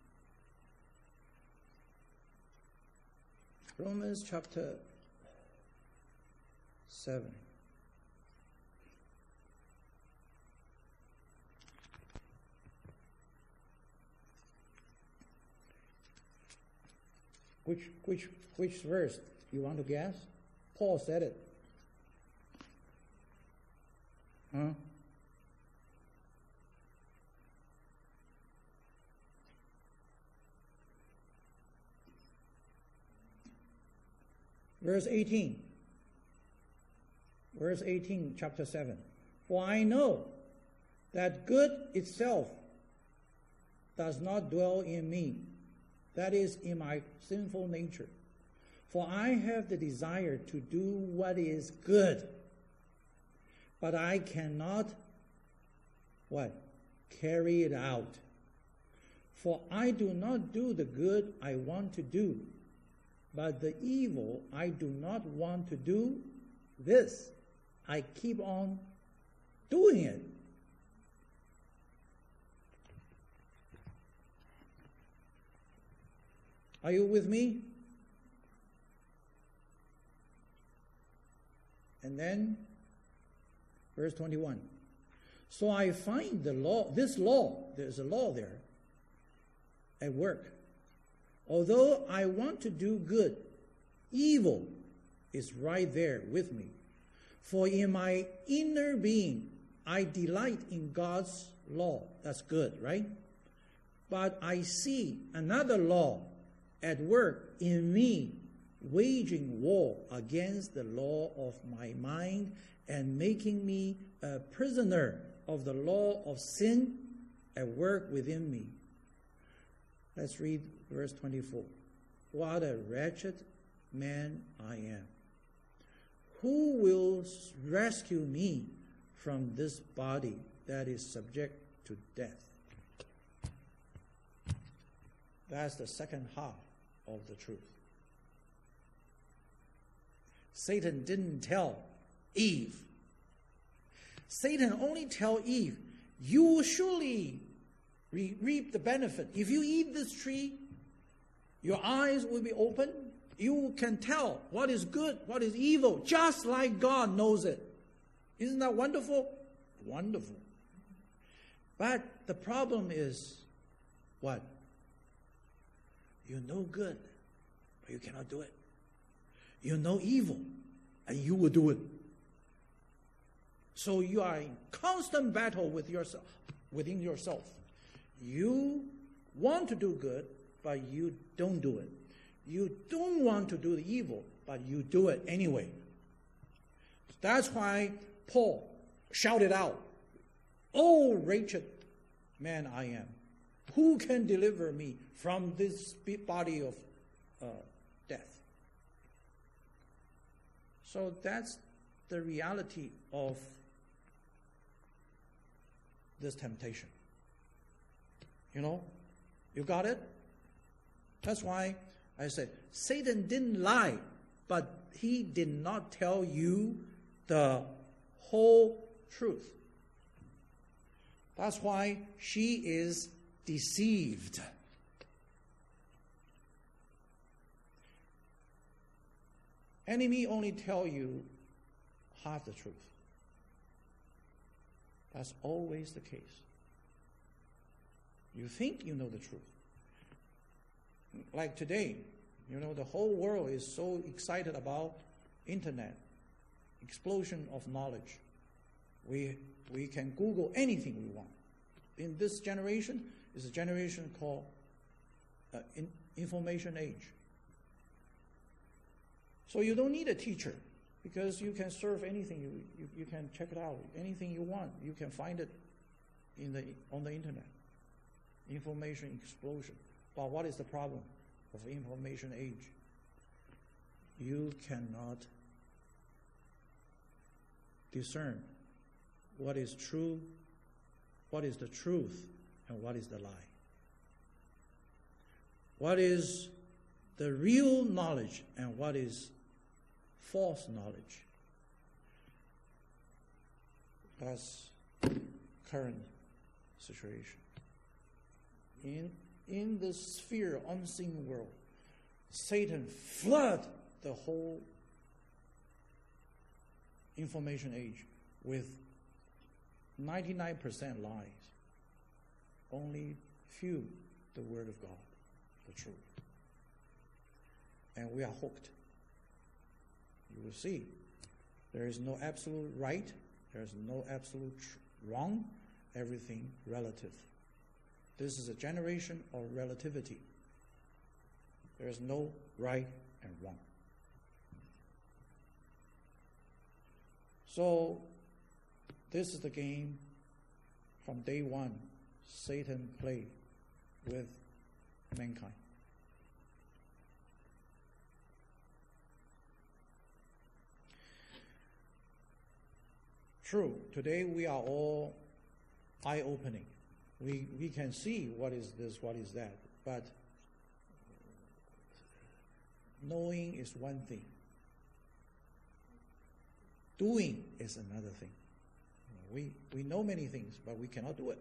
chapter 7. Which verse you want to guess? Paul said it. Huh? Verse 18. Verse 18, chapter 7. For I know that good itself does not dwell in me, that is, in my sinful nature. For I have the desire to do what is good, but I cannot, what? Carry it out. For I do not do the good I want to do, but the evil I do not want to do, this I keep on doing it. Are you with me? And then, verse 21. So I find there's a law there at work. Although I want to do good, evil is right there with me. For in my inner being, I delight in God's law. That's good, right? But I see another law at work in me, waging war against the law of my mind and making me a prisoner of the law of sin at work within me. Let's read verse 24. What a wretched man I am. Who will rescue me from this body that is subject to death? That's the second half of the truth. Satan didn't tell Eve. Satan only tell Eve, you will surely reap the benefit. If you eat this tree, your eyes will be open. You can tell what is good, what is evil, just like God knows it. Isn't that wonderful? Wonderful. But the problem is what? You know good, but you cannot do it. You know evil, and you will do it. So you are in constant battle with yourself, within yourself. You want to do good, but you don't do it. You don't want to do the evil, but you do it anyway. That's why Paul shouted out, "Oh, wretched man I am. Who can deliver me from this body of death?" So that's the reality of this temptation. You know, you got it? That's why I said Satan didn't lie, but he did not tell you the whole truth. That's why she is deceived. Enemy only tell you half the truth. That's always the case. You think you know the truth. Like today, you know, the whole world is so excited about internet, explosion of knowledge. We can Google anything we want. In this generation, It's a generation called information age. So you don't need a teacher because you can surf anything. You can check it out. Anything you want, you can find it on the internet. Information explosion. But what is the problem of information age? You cannot discern what is true, what is the truth, and what is the lie. What is the real knowledge and what is false knowledge. That's current situation. In the sphere, unseen world, Satan flood the whole information age with 99% lies. Only few the Word of God, the truth. And we are hooked. You will see. There is no absolute right. There is no absolute wrong. Everything relative. This is a generation of relativity. There is no right and wrong. So, this is the game from day one Satan played with mankind. True, today we are all eye-opening. We can see what is this, what is that, but knowing is one thing. Doing is another thing. We know many things, but we cannot do it.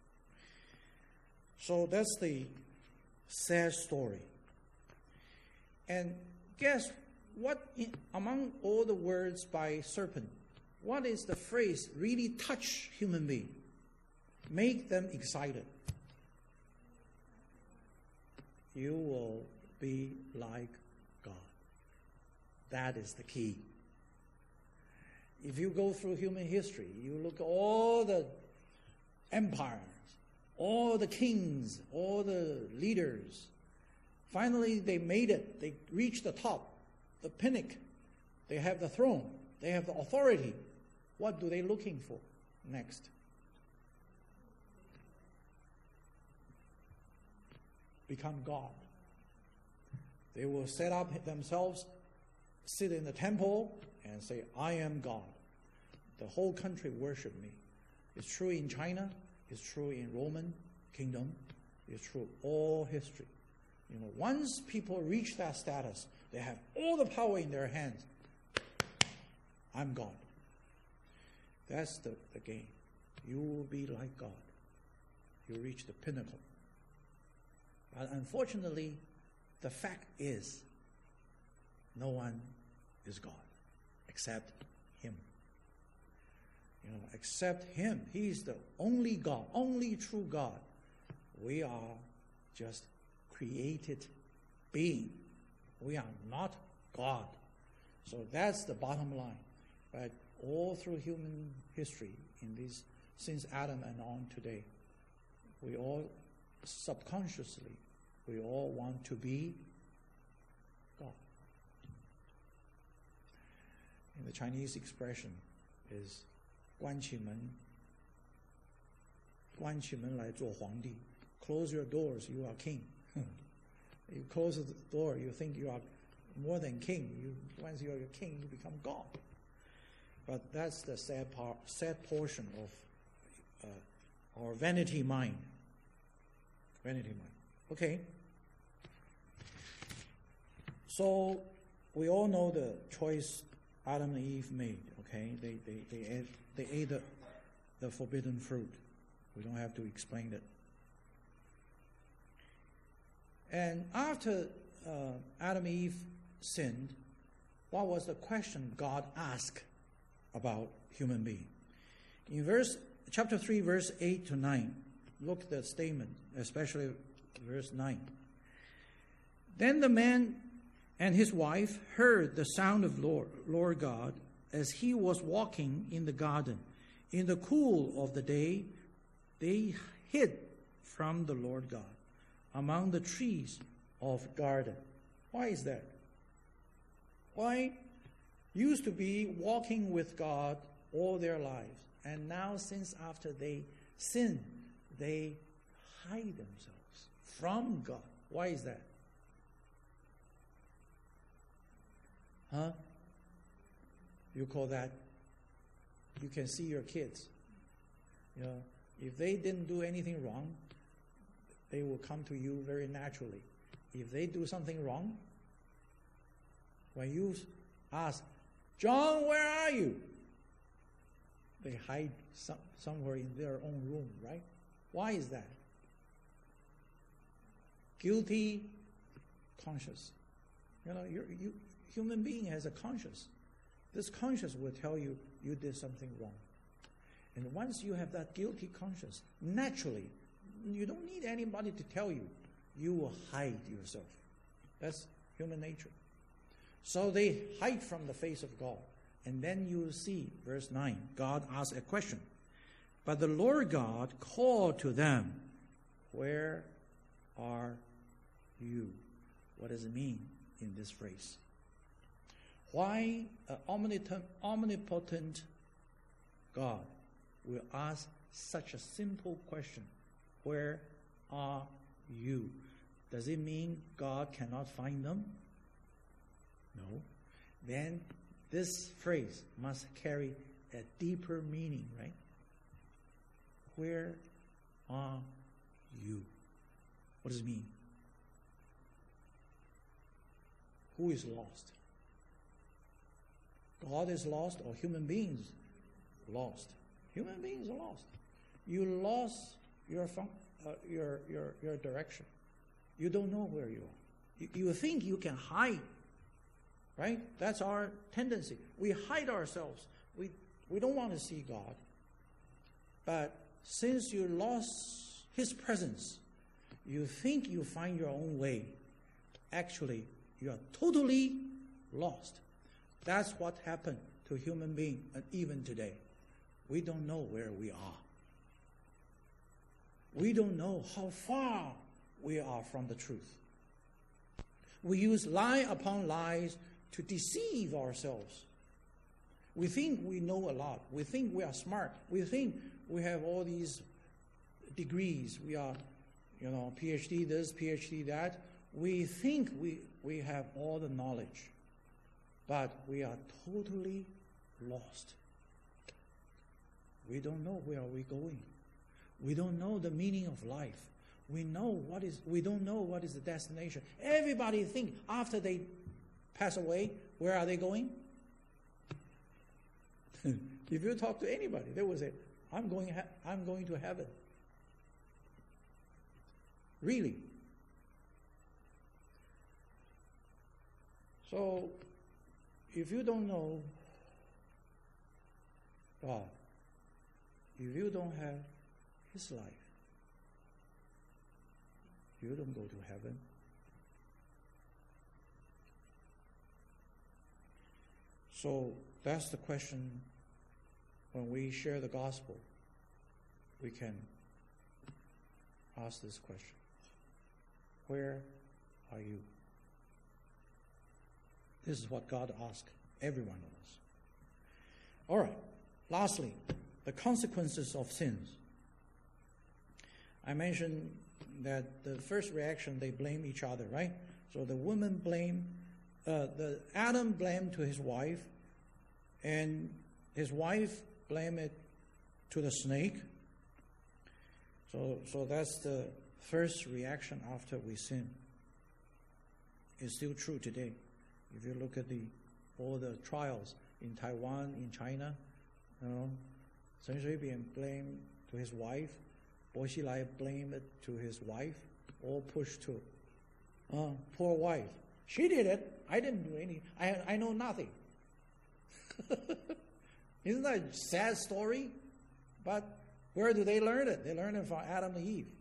So that's the sad story. And guess what, among all the words by serpent, what is the phrase really touch human being? Make them excited. You will be like God. That is the key. If you go through human history, you look at all the empires, all the kings, all the leaders. Finally, they made it. They reached the top, the pinnacle. They have the throne. They have the authority. What do they looking for next? Become God. They will set up themselves, sit in the temple, and say, I am God. The whole country worship me. It's true in China. It's true in Roman kingdom. It's true all history. Once people reach that status, they have all the power in their hands. I'm God. That's the game. You will be like God. You reach the pinnacle. But unfortunately, the fact is, no one is God except Him. Except Him. He's the only God, only true God. We are just created being. We are not God. So that's the bottom line. But all through human history, since Adam and on today, we all subconsciously, we all want to be God. And the Chinese expression is 关起门来做皇帝. Close your doors, you are king. You close the door, you think you are more than king. Once you are a king, you become God. But that's the sad portion of our vanity mind. Vanity mind. Okay. So we all know the choice Adam and Eve made. Okay, they ate the forbidden fruit. We don't have to explain it. And after Adam and Eve sinned, what was the question God asked about human being? In chapter 3, verse 8 to 9, look at the statement, especially verse 9. Then the man and his wife heard the sound of Lord God as he was walking in the garden. In the cool of the day, they hid from the Lord God among the trees of garden. Why is that? Why? Used to be walking with God all their lives, and now since after they sin, they hide themselves from God. Why is that? Huh? You call that? You can see your kids. You know, if they didn't do anything wrong, they will come to you very naturally. If they do something wrong, when you ask, John, where are you? They hide somewhere in their own room, right? Why is that? Guilty conscience. You know, human being has a conscience. This conscience will tell you you did something wrong. And once you have that guilty conscience, naturally, you don't need anybody to tell you. You will hide yourself. That's human nature. So they hide from the face of God. And then you see, verse 9, God asks a question. But the Lord God called to them, where are you? What does it mean in this phrase? Why an omnipotent God will ask such a simple question? Where are you? Does it mean God cannot find them? No. Then this phrase must carry a deeper meaning, right? Where are you? What does it mean? Who is lost? God is lost, or human beings lost? Human beings are lost. You lost your direction. You don't know where you are. You think you can hide, right? That's our tendency. We hide ourselves. We don't want to see God. But since you lost His presence, you think you find your own way. Actually, you are totally lost. That's what happened to human beings, and even today. We don't know where we are. We don't know how far we are from the truth. We use lie upon lies to deceive ourselves. We think we know a lot. We think we are smart. We think we have all these degrees. We are, PhD this, PhD that. We think we have all the knowledge. But we are totally lost. We don't know where we're going. We don't know the meaning of life. We don't know what is the destination. Everybody think after they pass away, where are they going? If you talk to anybody, they will say, I'm going to heaven. Really? So, if you don't know God, if you don't have His life, you don't go to heaven. So that's the question. When we share the gospel, we can ask this question. Where are you? This is what God asks every one of us. All right. Lastly, the consequences of sins. I mentioned that the first reaction, they blame each other, right? So the woman Adam blamed to his wife, and his wife blamed it to the snake. So that's the first reaction after we sin. It's still true today. If you look at all the trials in Taiwan, in China, Chen Shui-bian blamed to his wife, Bo Xilai blamed it to his wife, all pushed to, poor wife. She did it. I didn't do anything. I know nothing. Isn't that a sad story? But where do they learn it? They learn it from Adam and Eve.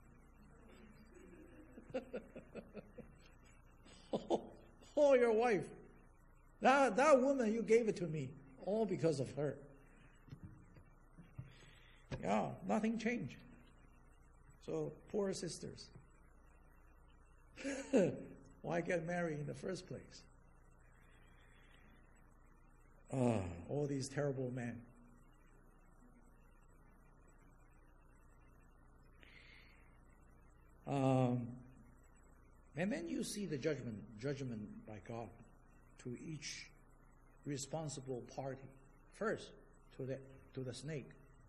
Oh, your wife. That woman, you gave it to me. All because of her. Yeah, nothing changed. So, poor sisters. Why get married in the first place? All these terrible men. And then you see the judgment by God to each responsible party. First, to the snake,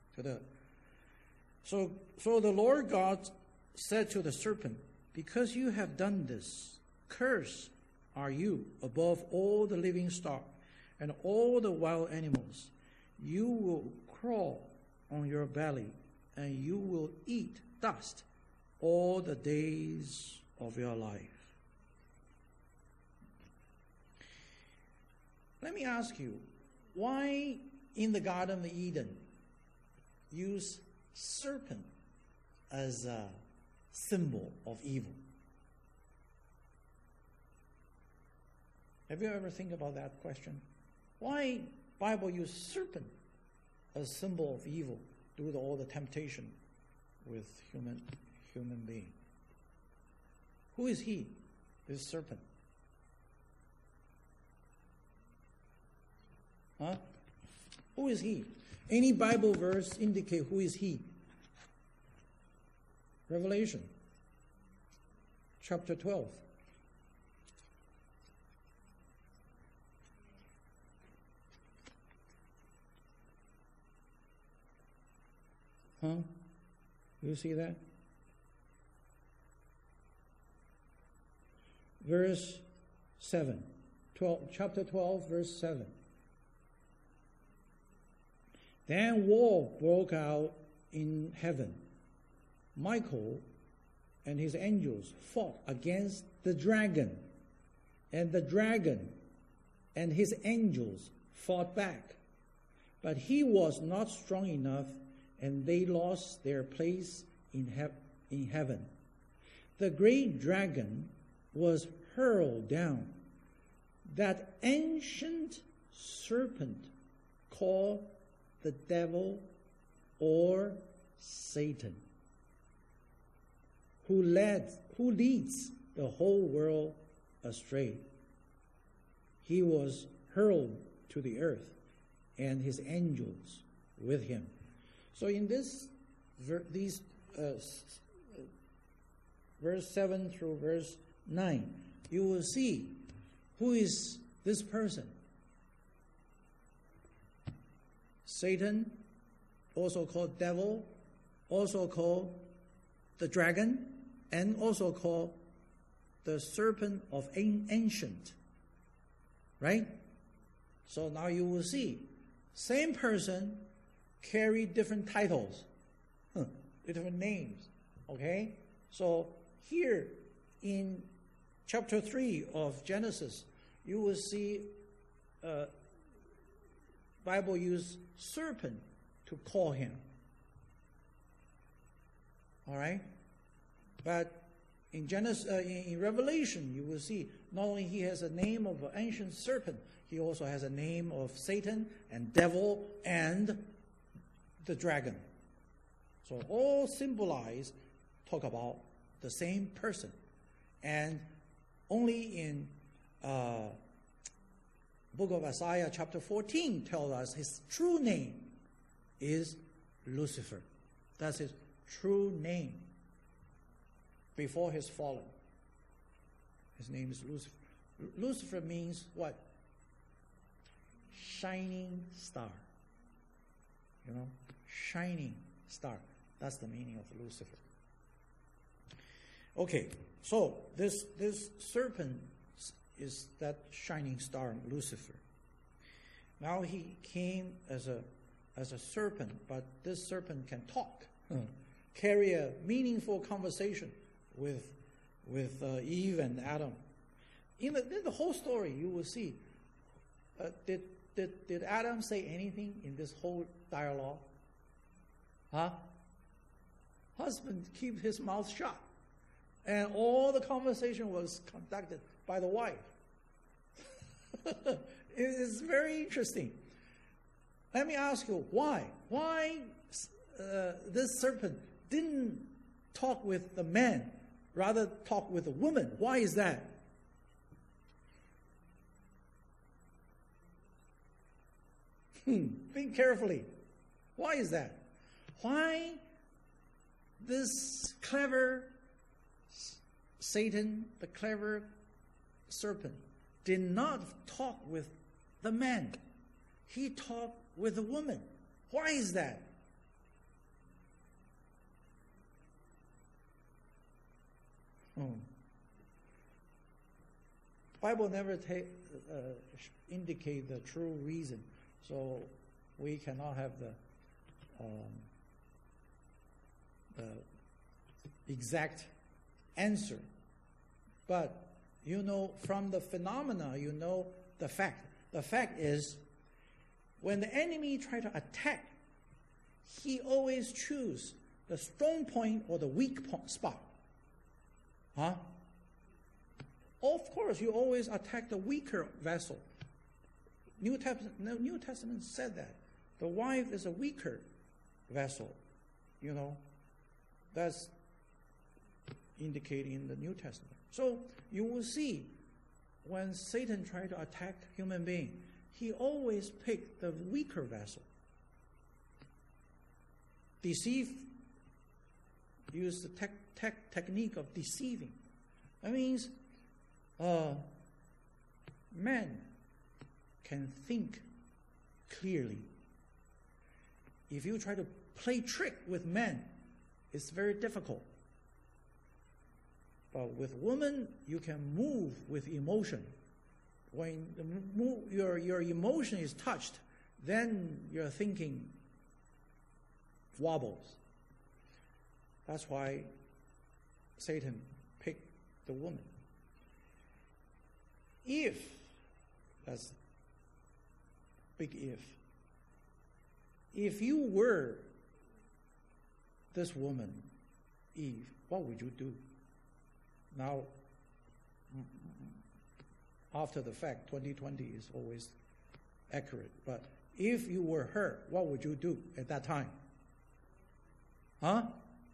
So the Lord God said to the serpent, "Because you have done this, cursed are you above all the living stock and all the wild animals. You will crawl on your belly, and you will eat dust all the days of your life." Let me ask you, why in the Garden of Eden use serpent as a symbol of evil? Have you ever think about that question? Why Bible use serpent as symbol of evil due to all the temptation with human being? Who is he, this serpent? Huh? Who is he? Any Bible verse indicate who is he? Revelation chapter 12. Huh? You see that? Verse 7. Chapter 12, verse 7. Then war broke out in heaven. Michael and his angels fought against the dragon, and the dragon and his angels fought back. But he was not strong enough, and they lost their place in heaven. The great dragon was hurled down, that ancient serpent called the devil or Satan, who leads the whole world astray. He was hurled to the earth, and his angels with him. So in these verse 7 through verse 9, you will see who is this person. Satan, also called devil, also called the dragon, and also called the serpent of ancient. Right? So now you will see, same person carry different titles, different names. Okay? So here in chapter 3 of Genesis, you will see Bible use serpent to call him. All right? But in Genesis, in Revelation, you will see not only he has a name of an ancient serpent, he also has a name of Satan and devil and the dragon. So all symbolize, talk about the same person. And only in book of Isaiah chapter 14 tells us his true name is Lucifer. That's his true name before his fallen. His name is Lucifer. Lucifer means what? Shining star. You know, shining star. That's the meaning of Lucifer. Okay, so this serpent is that shining star, Lucifer. Now he came as a serpent, but this serpent can talk, carry a meaningful conversation with Eve and Adam. In the whole story, you will see. Did Adam say anything in this whole dialogue? Huh? Husband keep his mouth shut, and all the conversation was conducted by the wife. It is very interesting. Let me ask you, why? Why this serpent didn't talk with the man, rather talk with the woman. Why is that? Think carefully. Why is that? Why this clever Satan, the clever serpent, did not talk with the man? He talked with the woman. Why is that? Bible never indicate the true reason, so we cannot have the exact answer. But from the phenomena, the fact. The fact is, when the enemy tries to attack, he always chooses the strong point or the weak spot. Huh? Of course, you always attack the weaker vessel. New Testament said that. The wife is a weaker vessel. That's indicated in the New Testament. So you will see when Satan tried to attack human being, he always picked the weaker vessel. Use the technique of deceiving. That means man can think clearly. If you try to play trick with men, it's very difficult. But with women, you can move with emotion. When your emotion is touched, then your thinking wobbles. That's why Satan picked the woman. That's big if you were this woman, Eve, what would you do? Now, after the fact, 2020 is always accurate. But if you were her, what would you do at that time? Huh?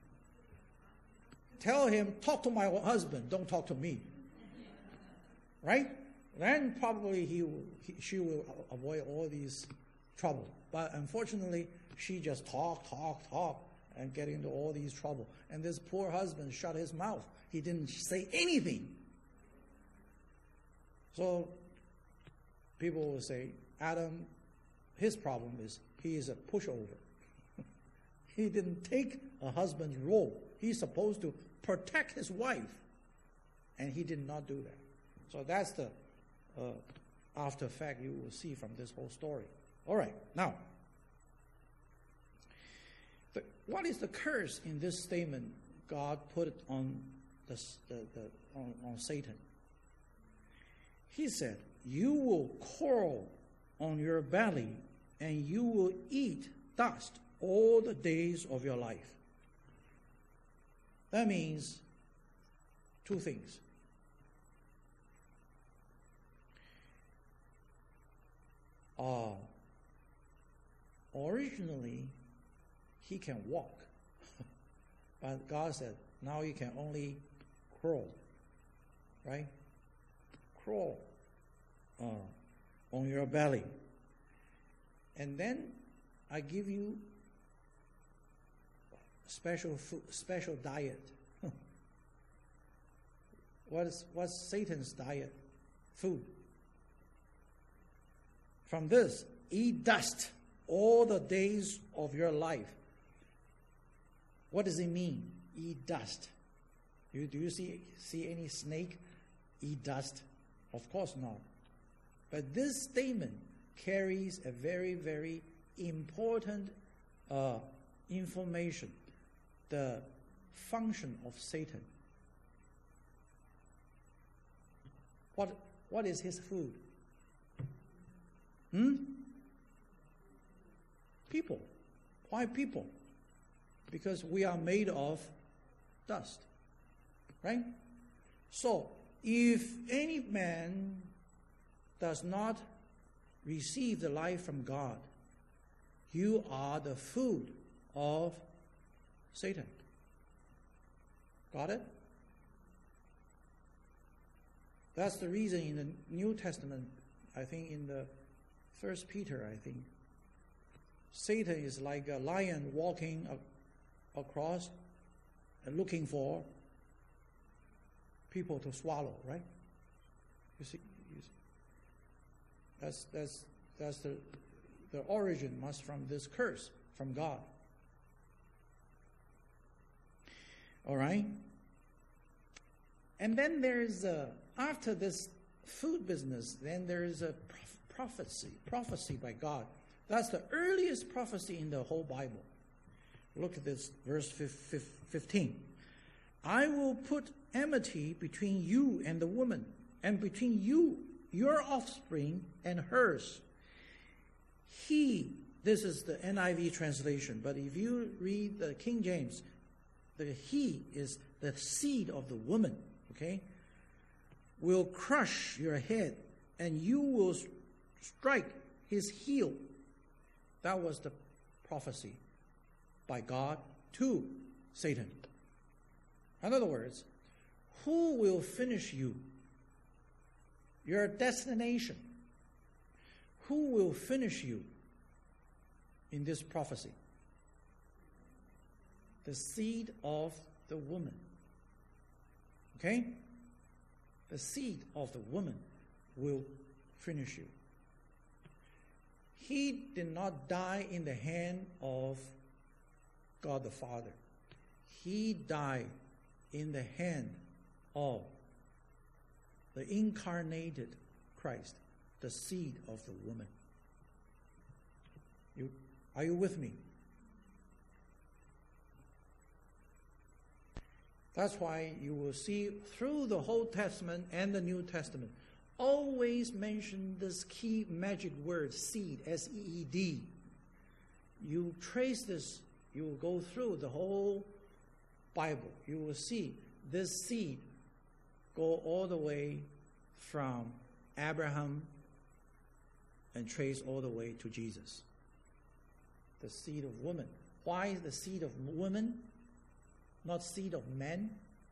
Tell him, talk to my husband, don't talk to me. Right? Then probably she will avoid all these trouble. But unfortunately, she just talk, and get into all these trouble. And this poor husband shut his mouth. He didn't say anything. So people will say, Adam, his problem is he is a pushover. He didn't take a husband's role. He's supposed to protect his wife. And he did not do that. So that's the after fact you will see from this whole story. All right, now, what is the curse in this statement God put on on Satan? He said, "You will crawl on your belly, and you will eat dust all the days of your life." That means two things. Originally, he can walk. But God said, now you can only crawl. Right? Crawl on your belly. And then I give you special food, special diet. What's Satan's diet? Food. From this, eat dust all the days of your life. What does it mean? Eat dust. Do you see any snake eat dust? Of course not. But this statement carries a very, very important information, the function of Satan. What is his food? People. Why people? Because we are made of dust. Right? So, if any man does not receive the life from God, you are the food of Satan. Got it? That's the reason in the New Testament, I think in the 1 Peter, I think, Satan is like a lion walking across and looking for people to swallow, right? You see that's the origin must from this curse from God. All right? And then there's after this food business, then there is a prophecy by God. That's the earliest prophecy in the whole Bible. Look at this, verse 15. I will put enmity between you and the woman, and between you, your offspring, and hers. This is the NIV translation, but if you read the King James, the he is the seed of the woman, okay? Will crush your head, and you will strike his heel. That was the prophecy by God to Satan. In other words, who will finish you? Your destination. Who will finish you in this prophecy? The seed of the woman. Okay? The seed of the woman will finish you. He did not die in the hand of God the Father. He died in the hand of the incarnated Christ, the seed of the woman. Are you with me? That's why you will see through the Old Testament and the New Testament, always mention this key magic word, seed, S-E-E-D. You trace this, you will go through the whole Bible. You will see this seed go all the way from Abraham and trace all the way to Jesus. The seed of woman. Why the seed of woman? Not seed of men?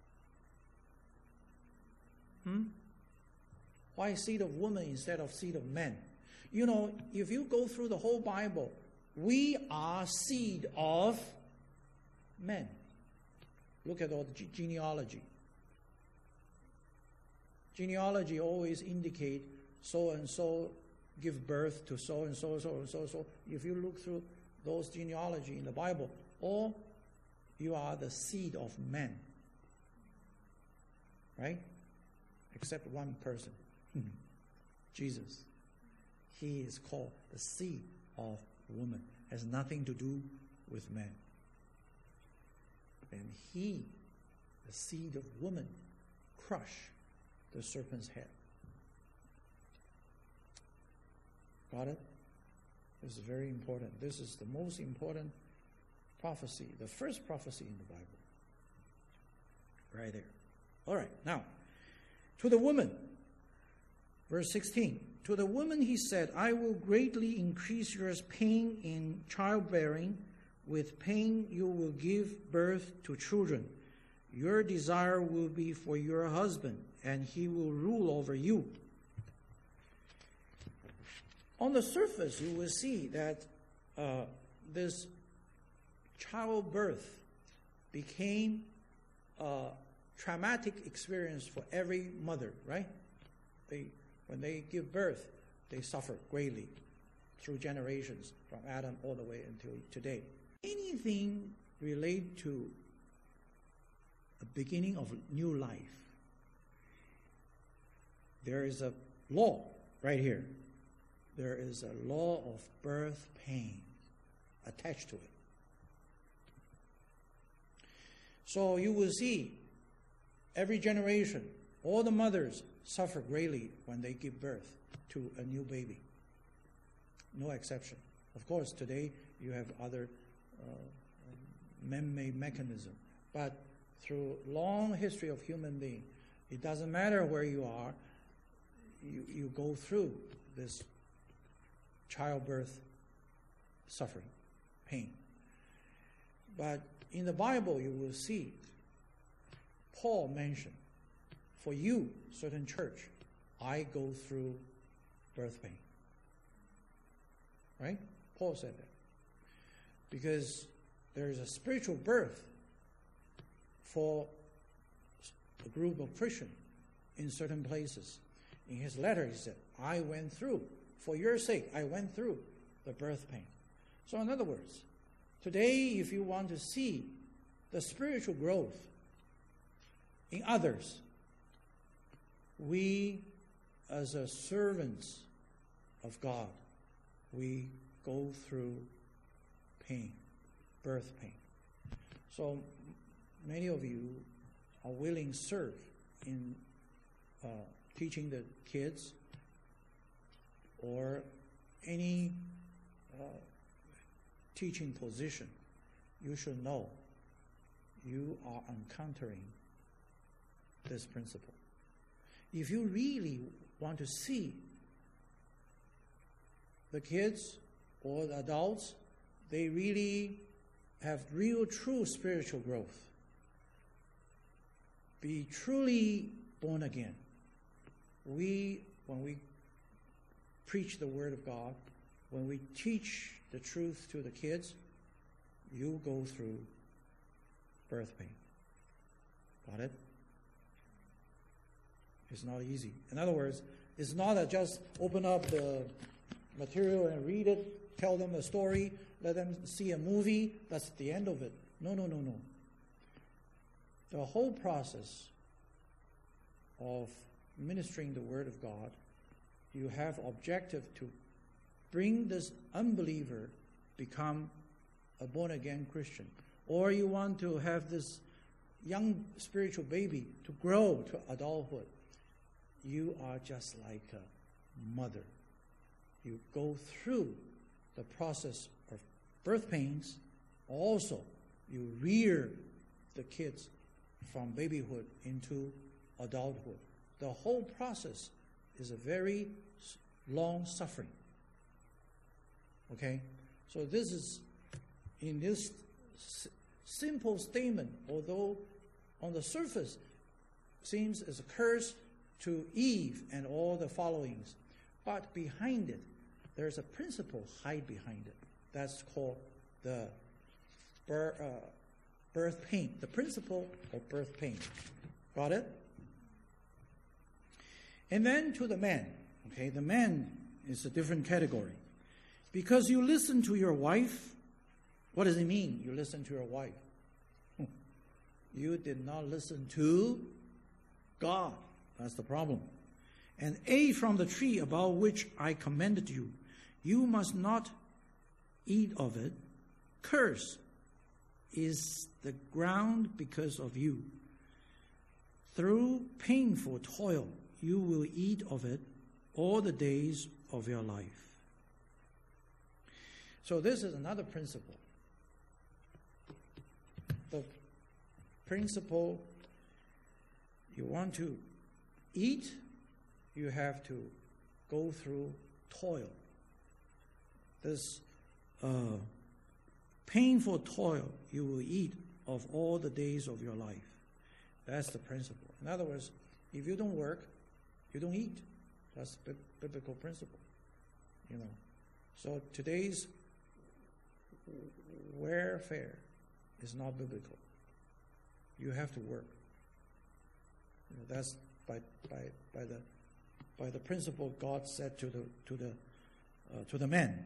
Why seed of woman instead of seed of men? You know, if you go through the whole Bible, we are seed of men. Look at all the genealogy. Genealogy always indicate so and so give birth to so and so, so and so, so. If you look through those genealogy in the Bible, all you are the seed of men. Right? Except one person. Jesus. He is called the seed of woman. Has nothing to do with man. And he, the seed of woman, crush the serpent's head. Got it? This is very important. This is the most important prophecy, the first prophecy in the Bible. Right there. All right, now, to the woman, verse 16. To the woman he said, I will greatly increase your pain in childbearing. With pain you will give birth to children. Your desire will be for your husband, and he will rule over you. On the surface, you will see that this childbirth became a traumatic experience for every mother, right? When they give birth, they suffer greatly through generations, from Adam all the way until today. Anything related to a beginning of new life, there is a law right here. There is a law of birth pain attached to it. So you will see every generation, all the mothers suffer greatly when they give birth to a new baby. No exception. Of course, today you have other man-made mechanism, but through long history of human being, it doesn't matter where you are, you go through this childbirth suffering, pain. But in the Bible, you will see Paul mentioned, for you, certain church, I go through birth pain. Right? Paul said that. Because there is a spiritual birth for a group of Christians in certain places. In his letter, he said, I went through, for your sake, I went through the birth pain. So in other words, today, if you want to see the spiritual growth in others, we, as a servants of God, we go through pain, birth pain. So many of you are willing to serve in teaching the kids or any teaching position. You should know you are encountering this principle. If you really want to see the kids or the adults, they really have real, true spiritual growth, be truly born again. When we preach the Word of God, when we teach the truth to the kids, you go through birth pain. Got it? It's not easy. In other words, it's not just open up the material and read it, tell them a story, let them see a movie, that's the end of it. No. The whole process of ministering the Word of God, you have objective to bring this unbeliever become a born-again Christian. Or you want to have this young spiritual baby to grow to adulthood. You are just like a mother. You go through the process of birth pains. Also, you rear the kids from babyhood into adulthood. The whole process is a very long suffering. Okay? So this is, in this simple statement, although on the surface seems as a curse to Eve and all the followings, but behind it, there's a principle hide behind it. That's called the birth pain, the principle of birth pain. Got it? And then to the man. Okay, the man is a different category. Because you listen to your wife, what does it mean, you listen to your wife? You did not listen to God. That's the problem. And ate from the tree about which I commanded you. You must not eat of it. Cursed is the ground because of you. Through painful toil, you will eat of it all the days of your life. So this is another principle. The principle, you want to eat, you have to go through toil. This painful toil you will eat of all the days of your life. That's the principle. In other words, if you don't work, you don't eat. That's a biblical principle. You know. So today's warfare is not biblical. You have to work. You know, that's by the principle God said to the men.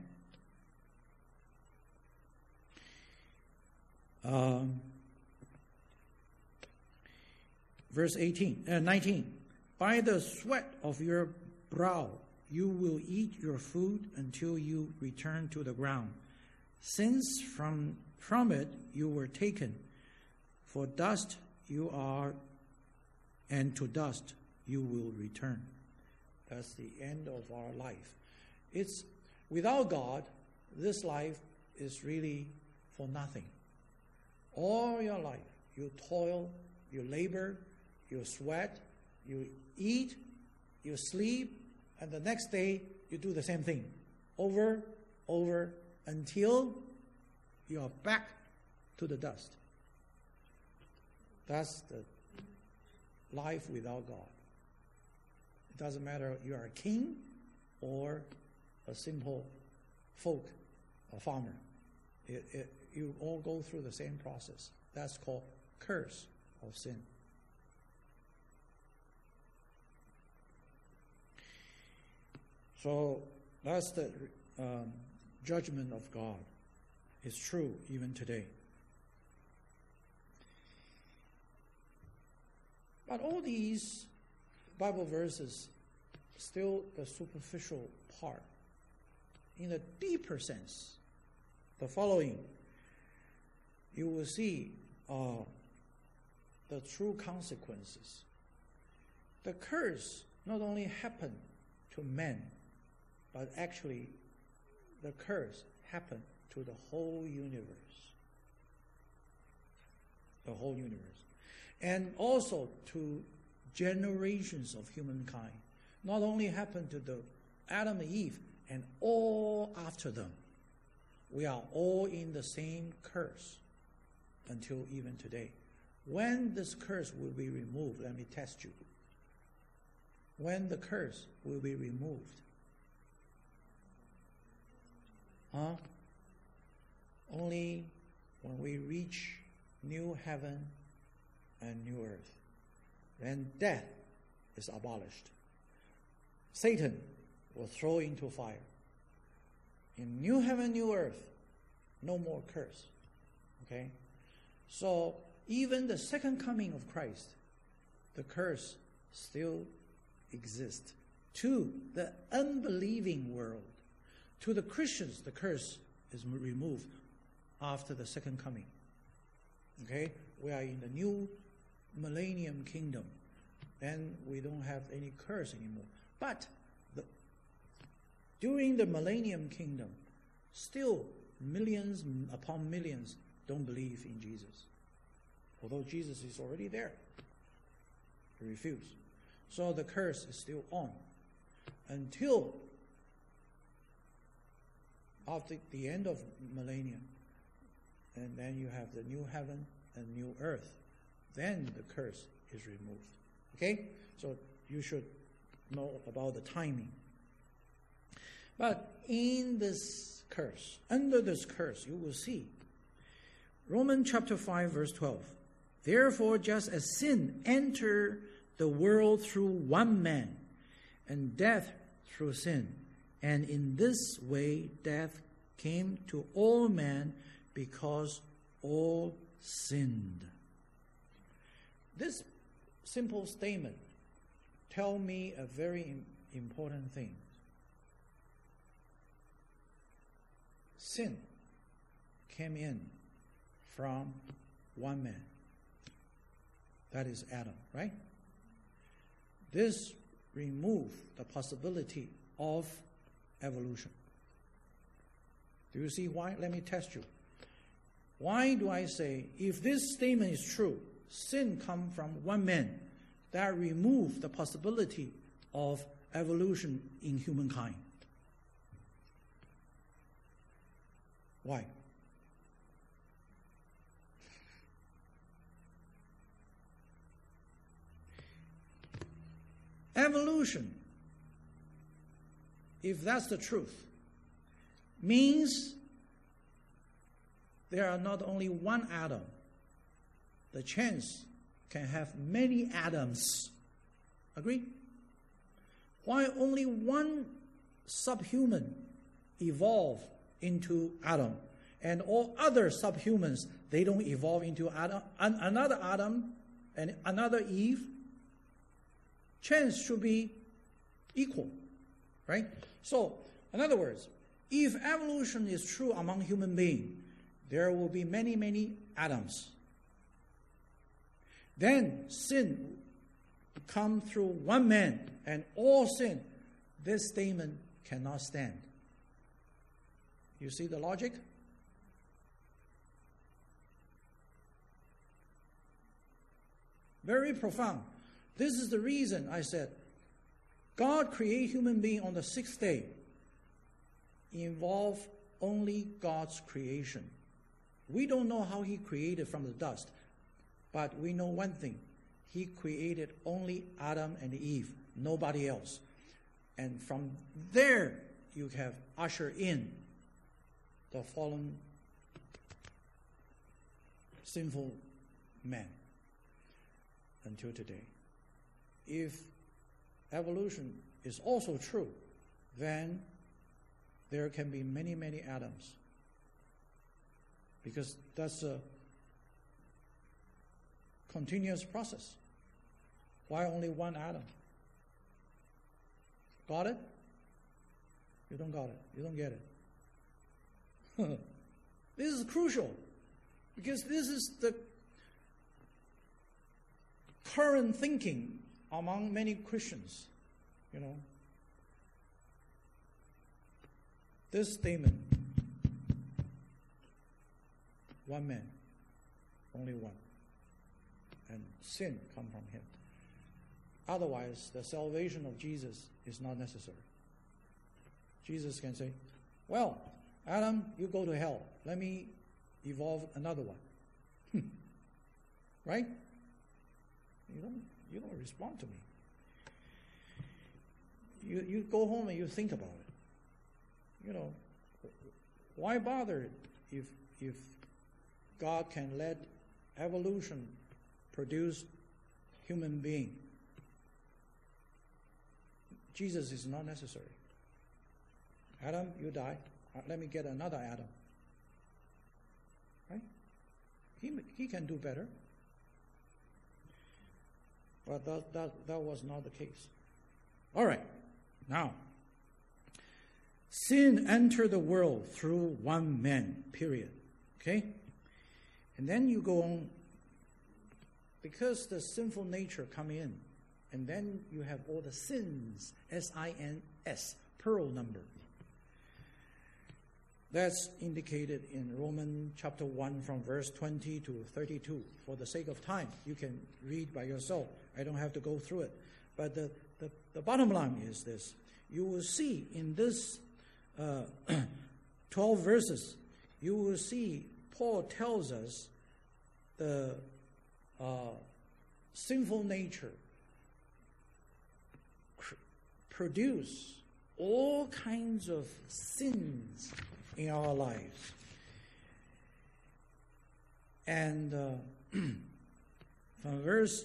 Verse 19. By the sweat of your brow you will eat your food until you return to the ground, since from it you were taken. For dust you are, and to dust you will return. That's the end of our life. It's without God, this life is really for nothing. All your life, you toil, you labor, you sweat, you eat, you sleep, and the next day you do the same thing over, until you are back to the dust. That's life without God. It doesn't matter you are a king or a simple folk, a farmer. You all go through the same process. That's called curse of sin. So that's the judgment of God. It's true even today. But all these Bible verses, still the superficial part. In a deeper sense, the following, you will see the true consequences. The curse not only happened to men, but actually the curse happened to the whole universe. The whole universe. And also to generations of humankind. Not only happened to the Adam and Eve and all after them. We are all in the same curse until even today. When this curse will be removed, let me test you. When the curse will be removed. Only when we reach new heaven and new earth. Then death is abolished. Satan will throw into fire. In new heaven, new earth, no more curse. Okay? So even the second coming of Christ, the curse still exists. To the unbelieving world, to the Christians, the curse is removed after the second coming. Okay? We are in the new millennium kingdom. Then we don't have any curse anymore. But during the millennium kingdom, still millions upon millions don't believe in Jesus. Although Jesus is already there. They refuse. So the curse is still on. Until after the end of millennium. And then you have the new heaven and new earth. Then the curse is removed. Okay? So you should know about the timing. But in this curse, under this curse, you will see Romans chapter 5, verse 12. Therefore, just as sin entered the world through one man, and death through sin, and in this way death came to all men because all sinned. This simple statement tells me a very important thing. Sin came in from one man. That is Adam, right? This removes the possibility of evolution. Do you see why? Let me test you. Why do I say, if this statement is true, sin comes from one man, that removes the possibility of evolution in humankind? Why? Evolution, if that's the truth, means there are not only one Adam. The chance can have many Adams. Agree? Why only one subhuman evolve into Adam, and all other subhumans, they don't evolve into Adam, another Adam and another Eve? Chance should be equal, right? So, in other words, if evolution is true among human beings, there will be many, many Adams. Then sin come through one man and all sin. This statement cannot stand. You see the logic? Very profound. This is the reason I said God created human being on the sixth day. Involve only God's creation. We don't know how he created from the dust, but we know one thing. He created only Adam and Eve, nobody else. And from there, you have ushered in the fallen, sinful man until today. If evolution is also true, then there can be many, many Adams. Because that's a continuous process. Why only one Adam? Got it? You don't got it. You don't get it. This is crucial, because this is the current thinking among many Christians. You know, this statement, one man, only one, and sin come from him. Otherwise, the salvation of Jesus is not necessary. Jesus can say, well, Adam, you go to hell. Let me evolve another one. Right? You don't respond to me. You go home and you think about it. You know, why bother if God can let evolution produce human being? Jesus is not necessary. Adam, you die. Let me get another Adam. Right? He can do better. But that was not the case. All right. Now, sin entered the world through one man, period. Okay? And then you go on, because the sinful nature come in, and then you have all the sins, S-I-N-S, plural number. That's indicated in Romans chapter 1 from verse 20 to 32. For the sake of time, you can read by yourself. I don't have to go through it. But the bottom line is this. You will see in this 12 verses, you will see Paul tells us the sinful nature produce all kinds of sins in our lives. And from verse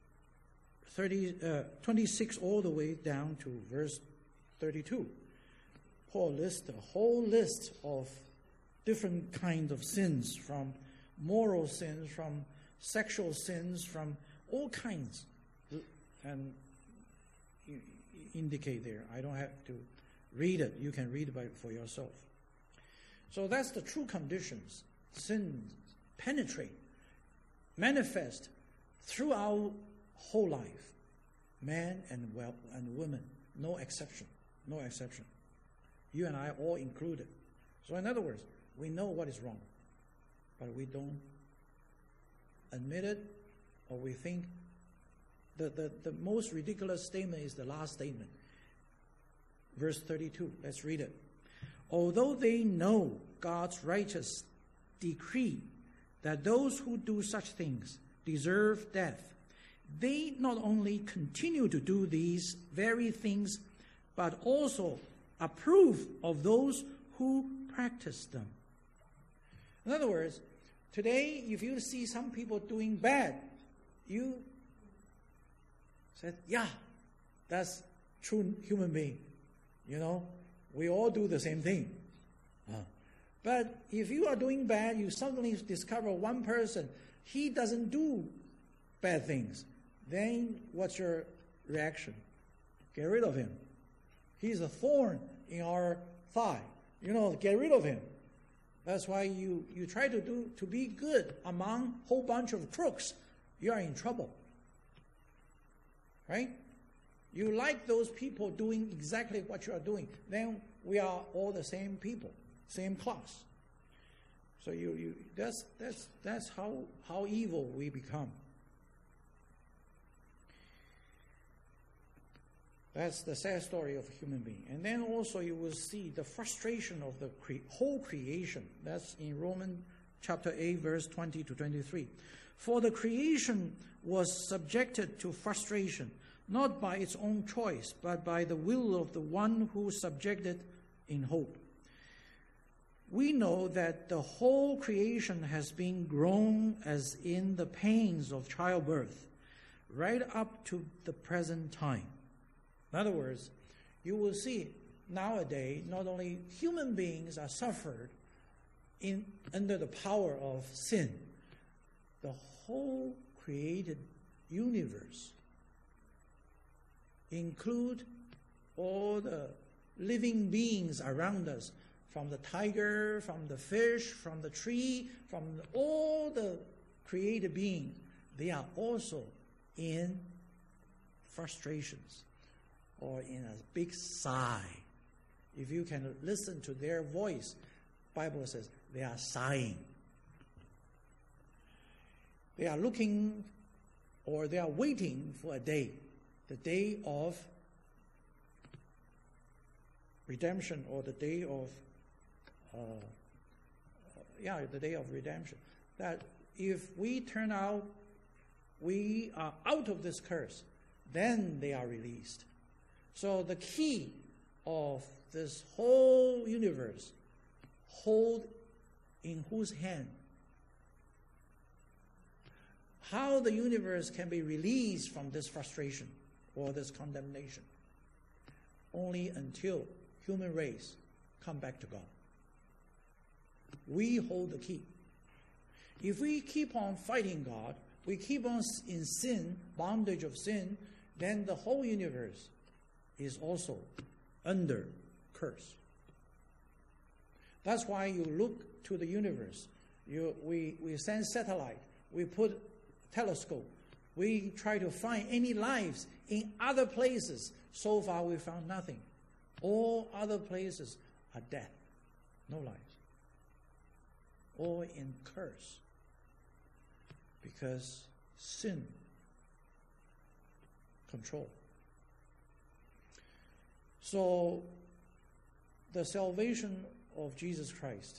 26 all the way down to verse 32, Paul lists a whole list of different kinds of sins, from moral sins, from sexual sins, from all kinds. And you indicate there. I don't have to read it. You can read it for yourself. So that's the true conditions. Sins penetrate, manifest throughout whole life. Man and woman, no exception. No exception. You and I all included. So in other words, we know what is wrong, but we don't admit it, or we think the most ridiculous statement is the last statement. Verse 32, let's read it. Although they know God's righteous decree that those who do such things deserve death, they not only continue to do these very things, but also approve of those who practice them. In other words, today, if you see some people doing bad, you said, yeah, that's true human being. You know, we all do the same thing. But if you are doing bad, you suddenly discover one person, he doesn't do bad things. Then what's your reaction? Get rid of him. He's a thorn in our thigh. You know, get rid of him. That's why you try to be good among a whole bunch of crooks. You are in trouble. Right? You like those people doing exactly what you are doing. Then we are all the same people, same class. So that's how evil we become. That's the sad story of a human being. And then also you will see the frustration of the whole creation. That's in Romans chapter 8, verse 20 to 23. For the creation was subjected to frustration, not by its own choice, but by the will of the one who subjected in hope. We know that the whole creation has been grown as in the pains of childbirth, right up to the present time. In other words, you will see nowadays not only human beings are suffered under the power of sin, the whole created universe include all the living beings around us, from the tiger, from the fish, from the tree, from all the created beings. They are also in frustrations or in a big sigh. If you can listen to their voice, Bible says they are sighing. They are looking, or they are waiting for a day, the day of redemption, or the day of the day of redemption. That if we turn out, we are out of this curse, then they are released. So the key of this whole universe, hold in whose hand? How the universe can be released from this frustration or this condemnation? Only until human race come back to God. We hold the key. If we keep on fighting God, we keep on in sin, bondage of sin, then the whole universe is also under curse. That's why you look to the universe. We send satellite, we put telescope, we try to find any lives in other places. So far we found nothing. All other places are dead, no lives. All in curse. Because sin control. So the salvation of Jesus Christ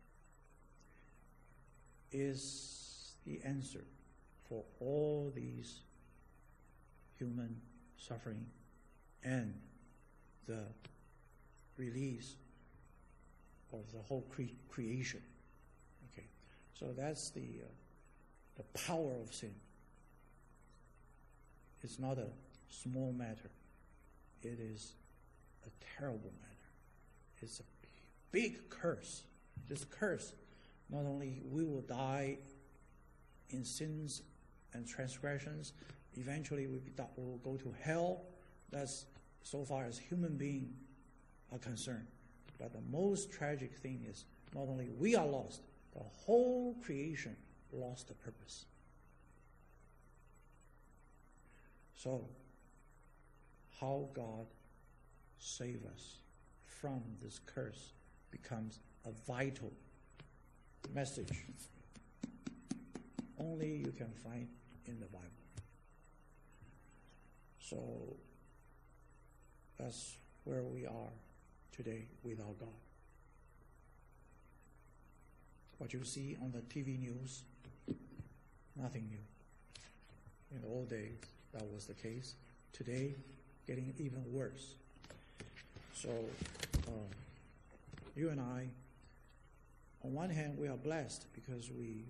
is the answer for all these human suffering and the release of the whole creation. Okay, so that's the power of sin. It's not a small matter. It is a terrible matter. It's a big curse. This curse, not only we will die in sins and transgressions, eventually we will go to hell. That's so far as human beings are concerned. But the most tragic thing is not only we are lost, the whole creation lost the purpose. So, how God save us from this curse becomes a vital message only you can find in the Bible. So, that's where we are today without God. What you see on the TV news, nothing new. In the old days, that was the case. Today, getting even worse. So, you and I, on one hand, we are blessed because we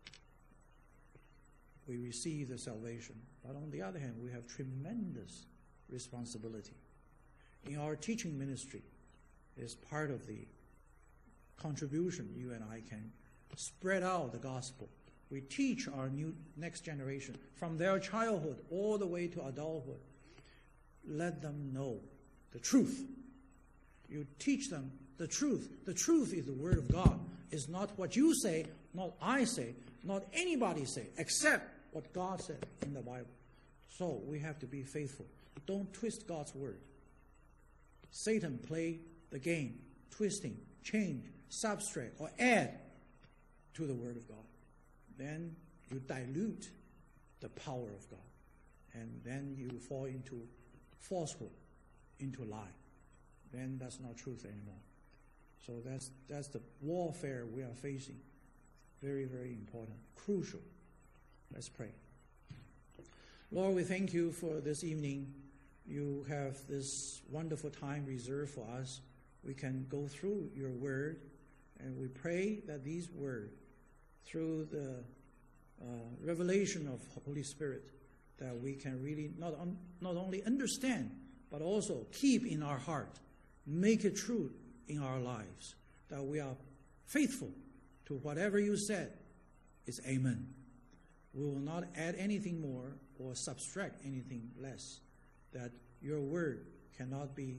receive the salvation. But on the other hand, we have tremendous responsibility. In our teaching ministry, is part of the contribution you and I can spread out the gospel. We teach our next generation from their childhood all the way to adulthood. Let them know the truth. You teach them the truth. The truth is the Word of God. It's not what you say, not I say, not anybody say, except what God said in the Bible. So we have to be faithful. Don't twist God's Word. Satan play the game, twisting, change, subtract, or add to the Word of God. Then you dilute the power of God. And then you fall into falsehood, into lie. Then that's not truth anymore. So that's the warfare we are facing. Very, very important, crucial. Let's pray. Lord, we thank you for this evening. You have this wonderful time reserved for us. We can go through your word, and we pray that these words, through the revelation of Holy Spirit, that we can really not only understand, but also keep in our heart, make it true in our lives, that we are faithful to whatever you said is amen. We will not add anything more or subtract anything less, that your word cannot be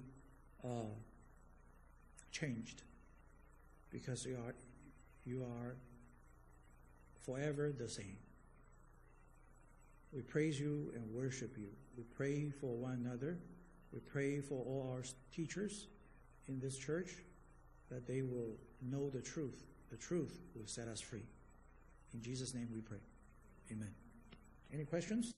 changed, because you are forever the same. We praise you and worship you. We pray for one another. We pray for all our teachers in this church, that they will know the truth. The truth will set us free. In Jesus' name we pray. Amen. Any questions?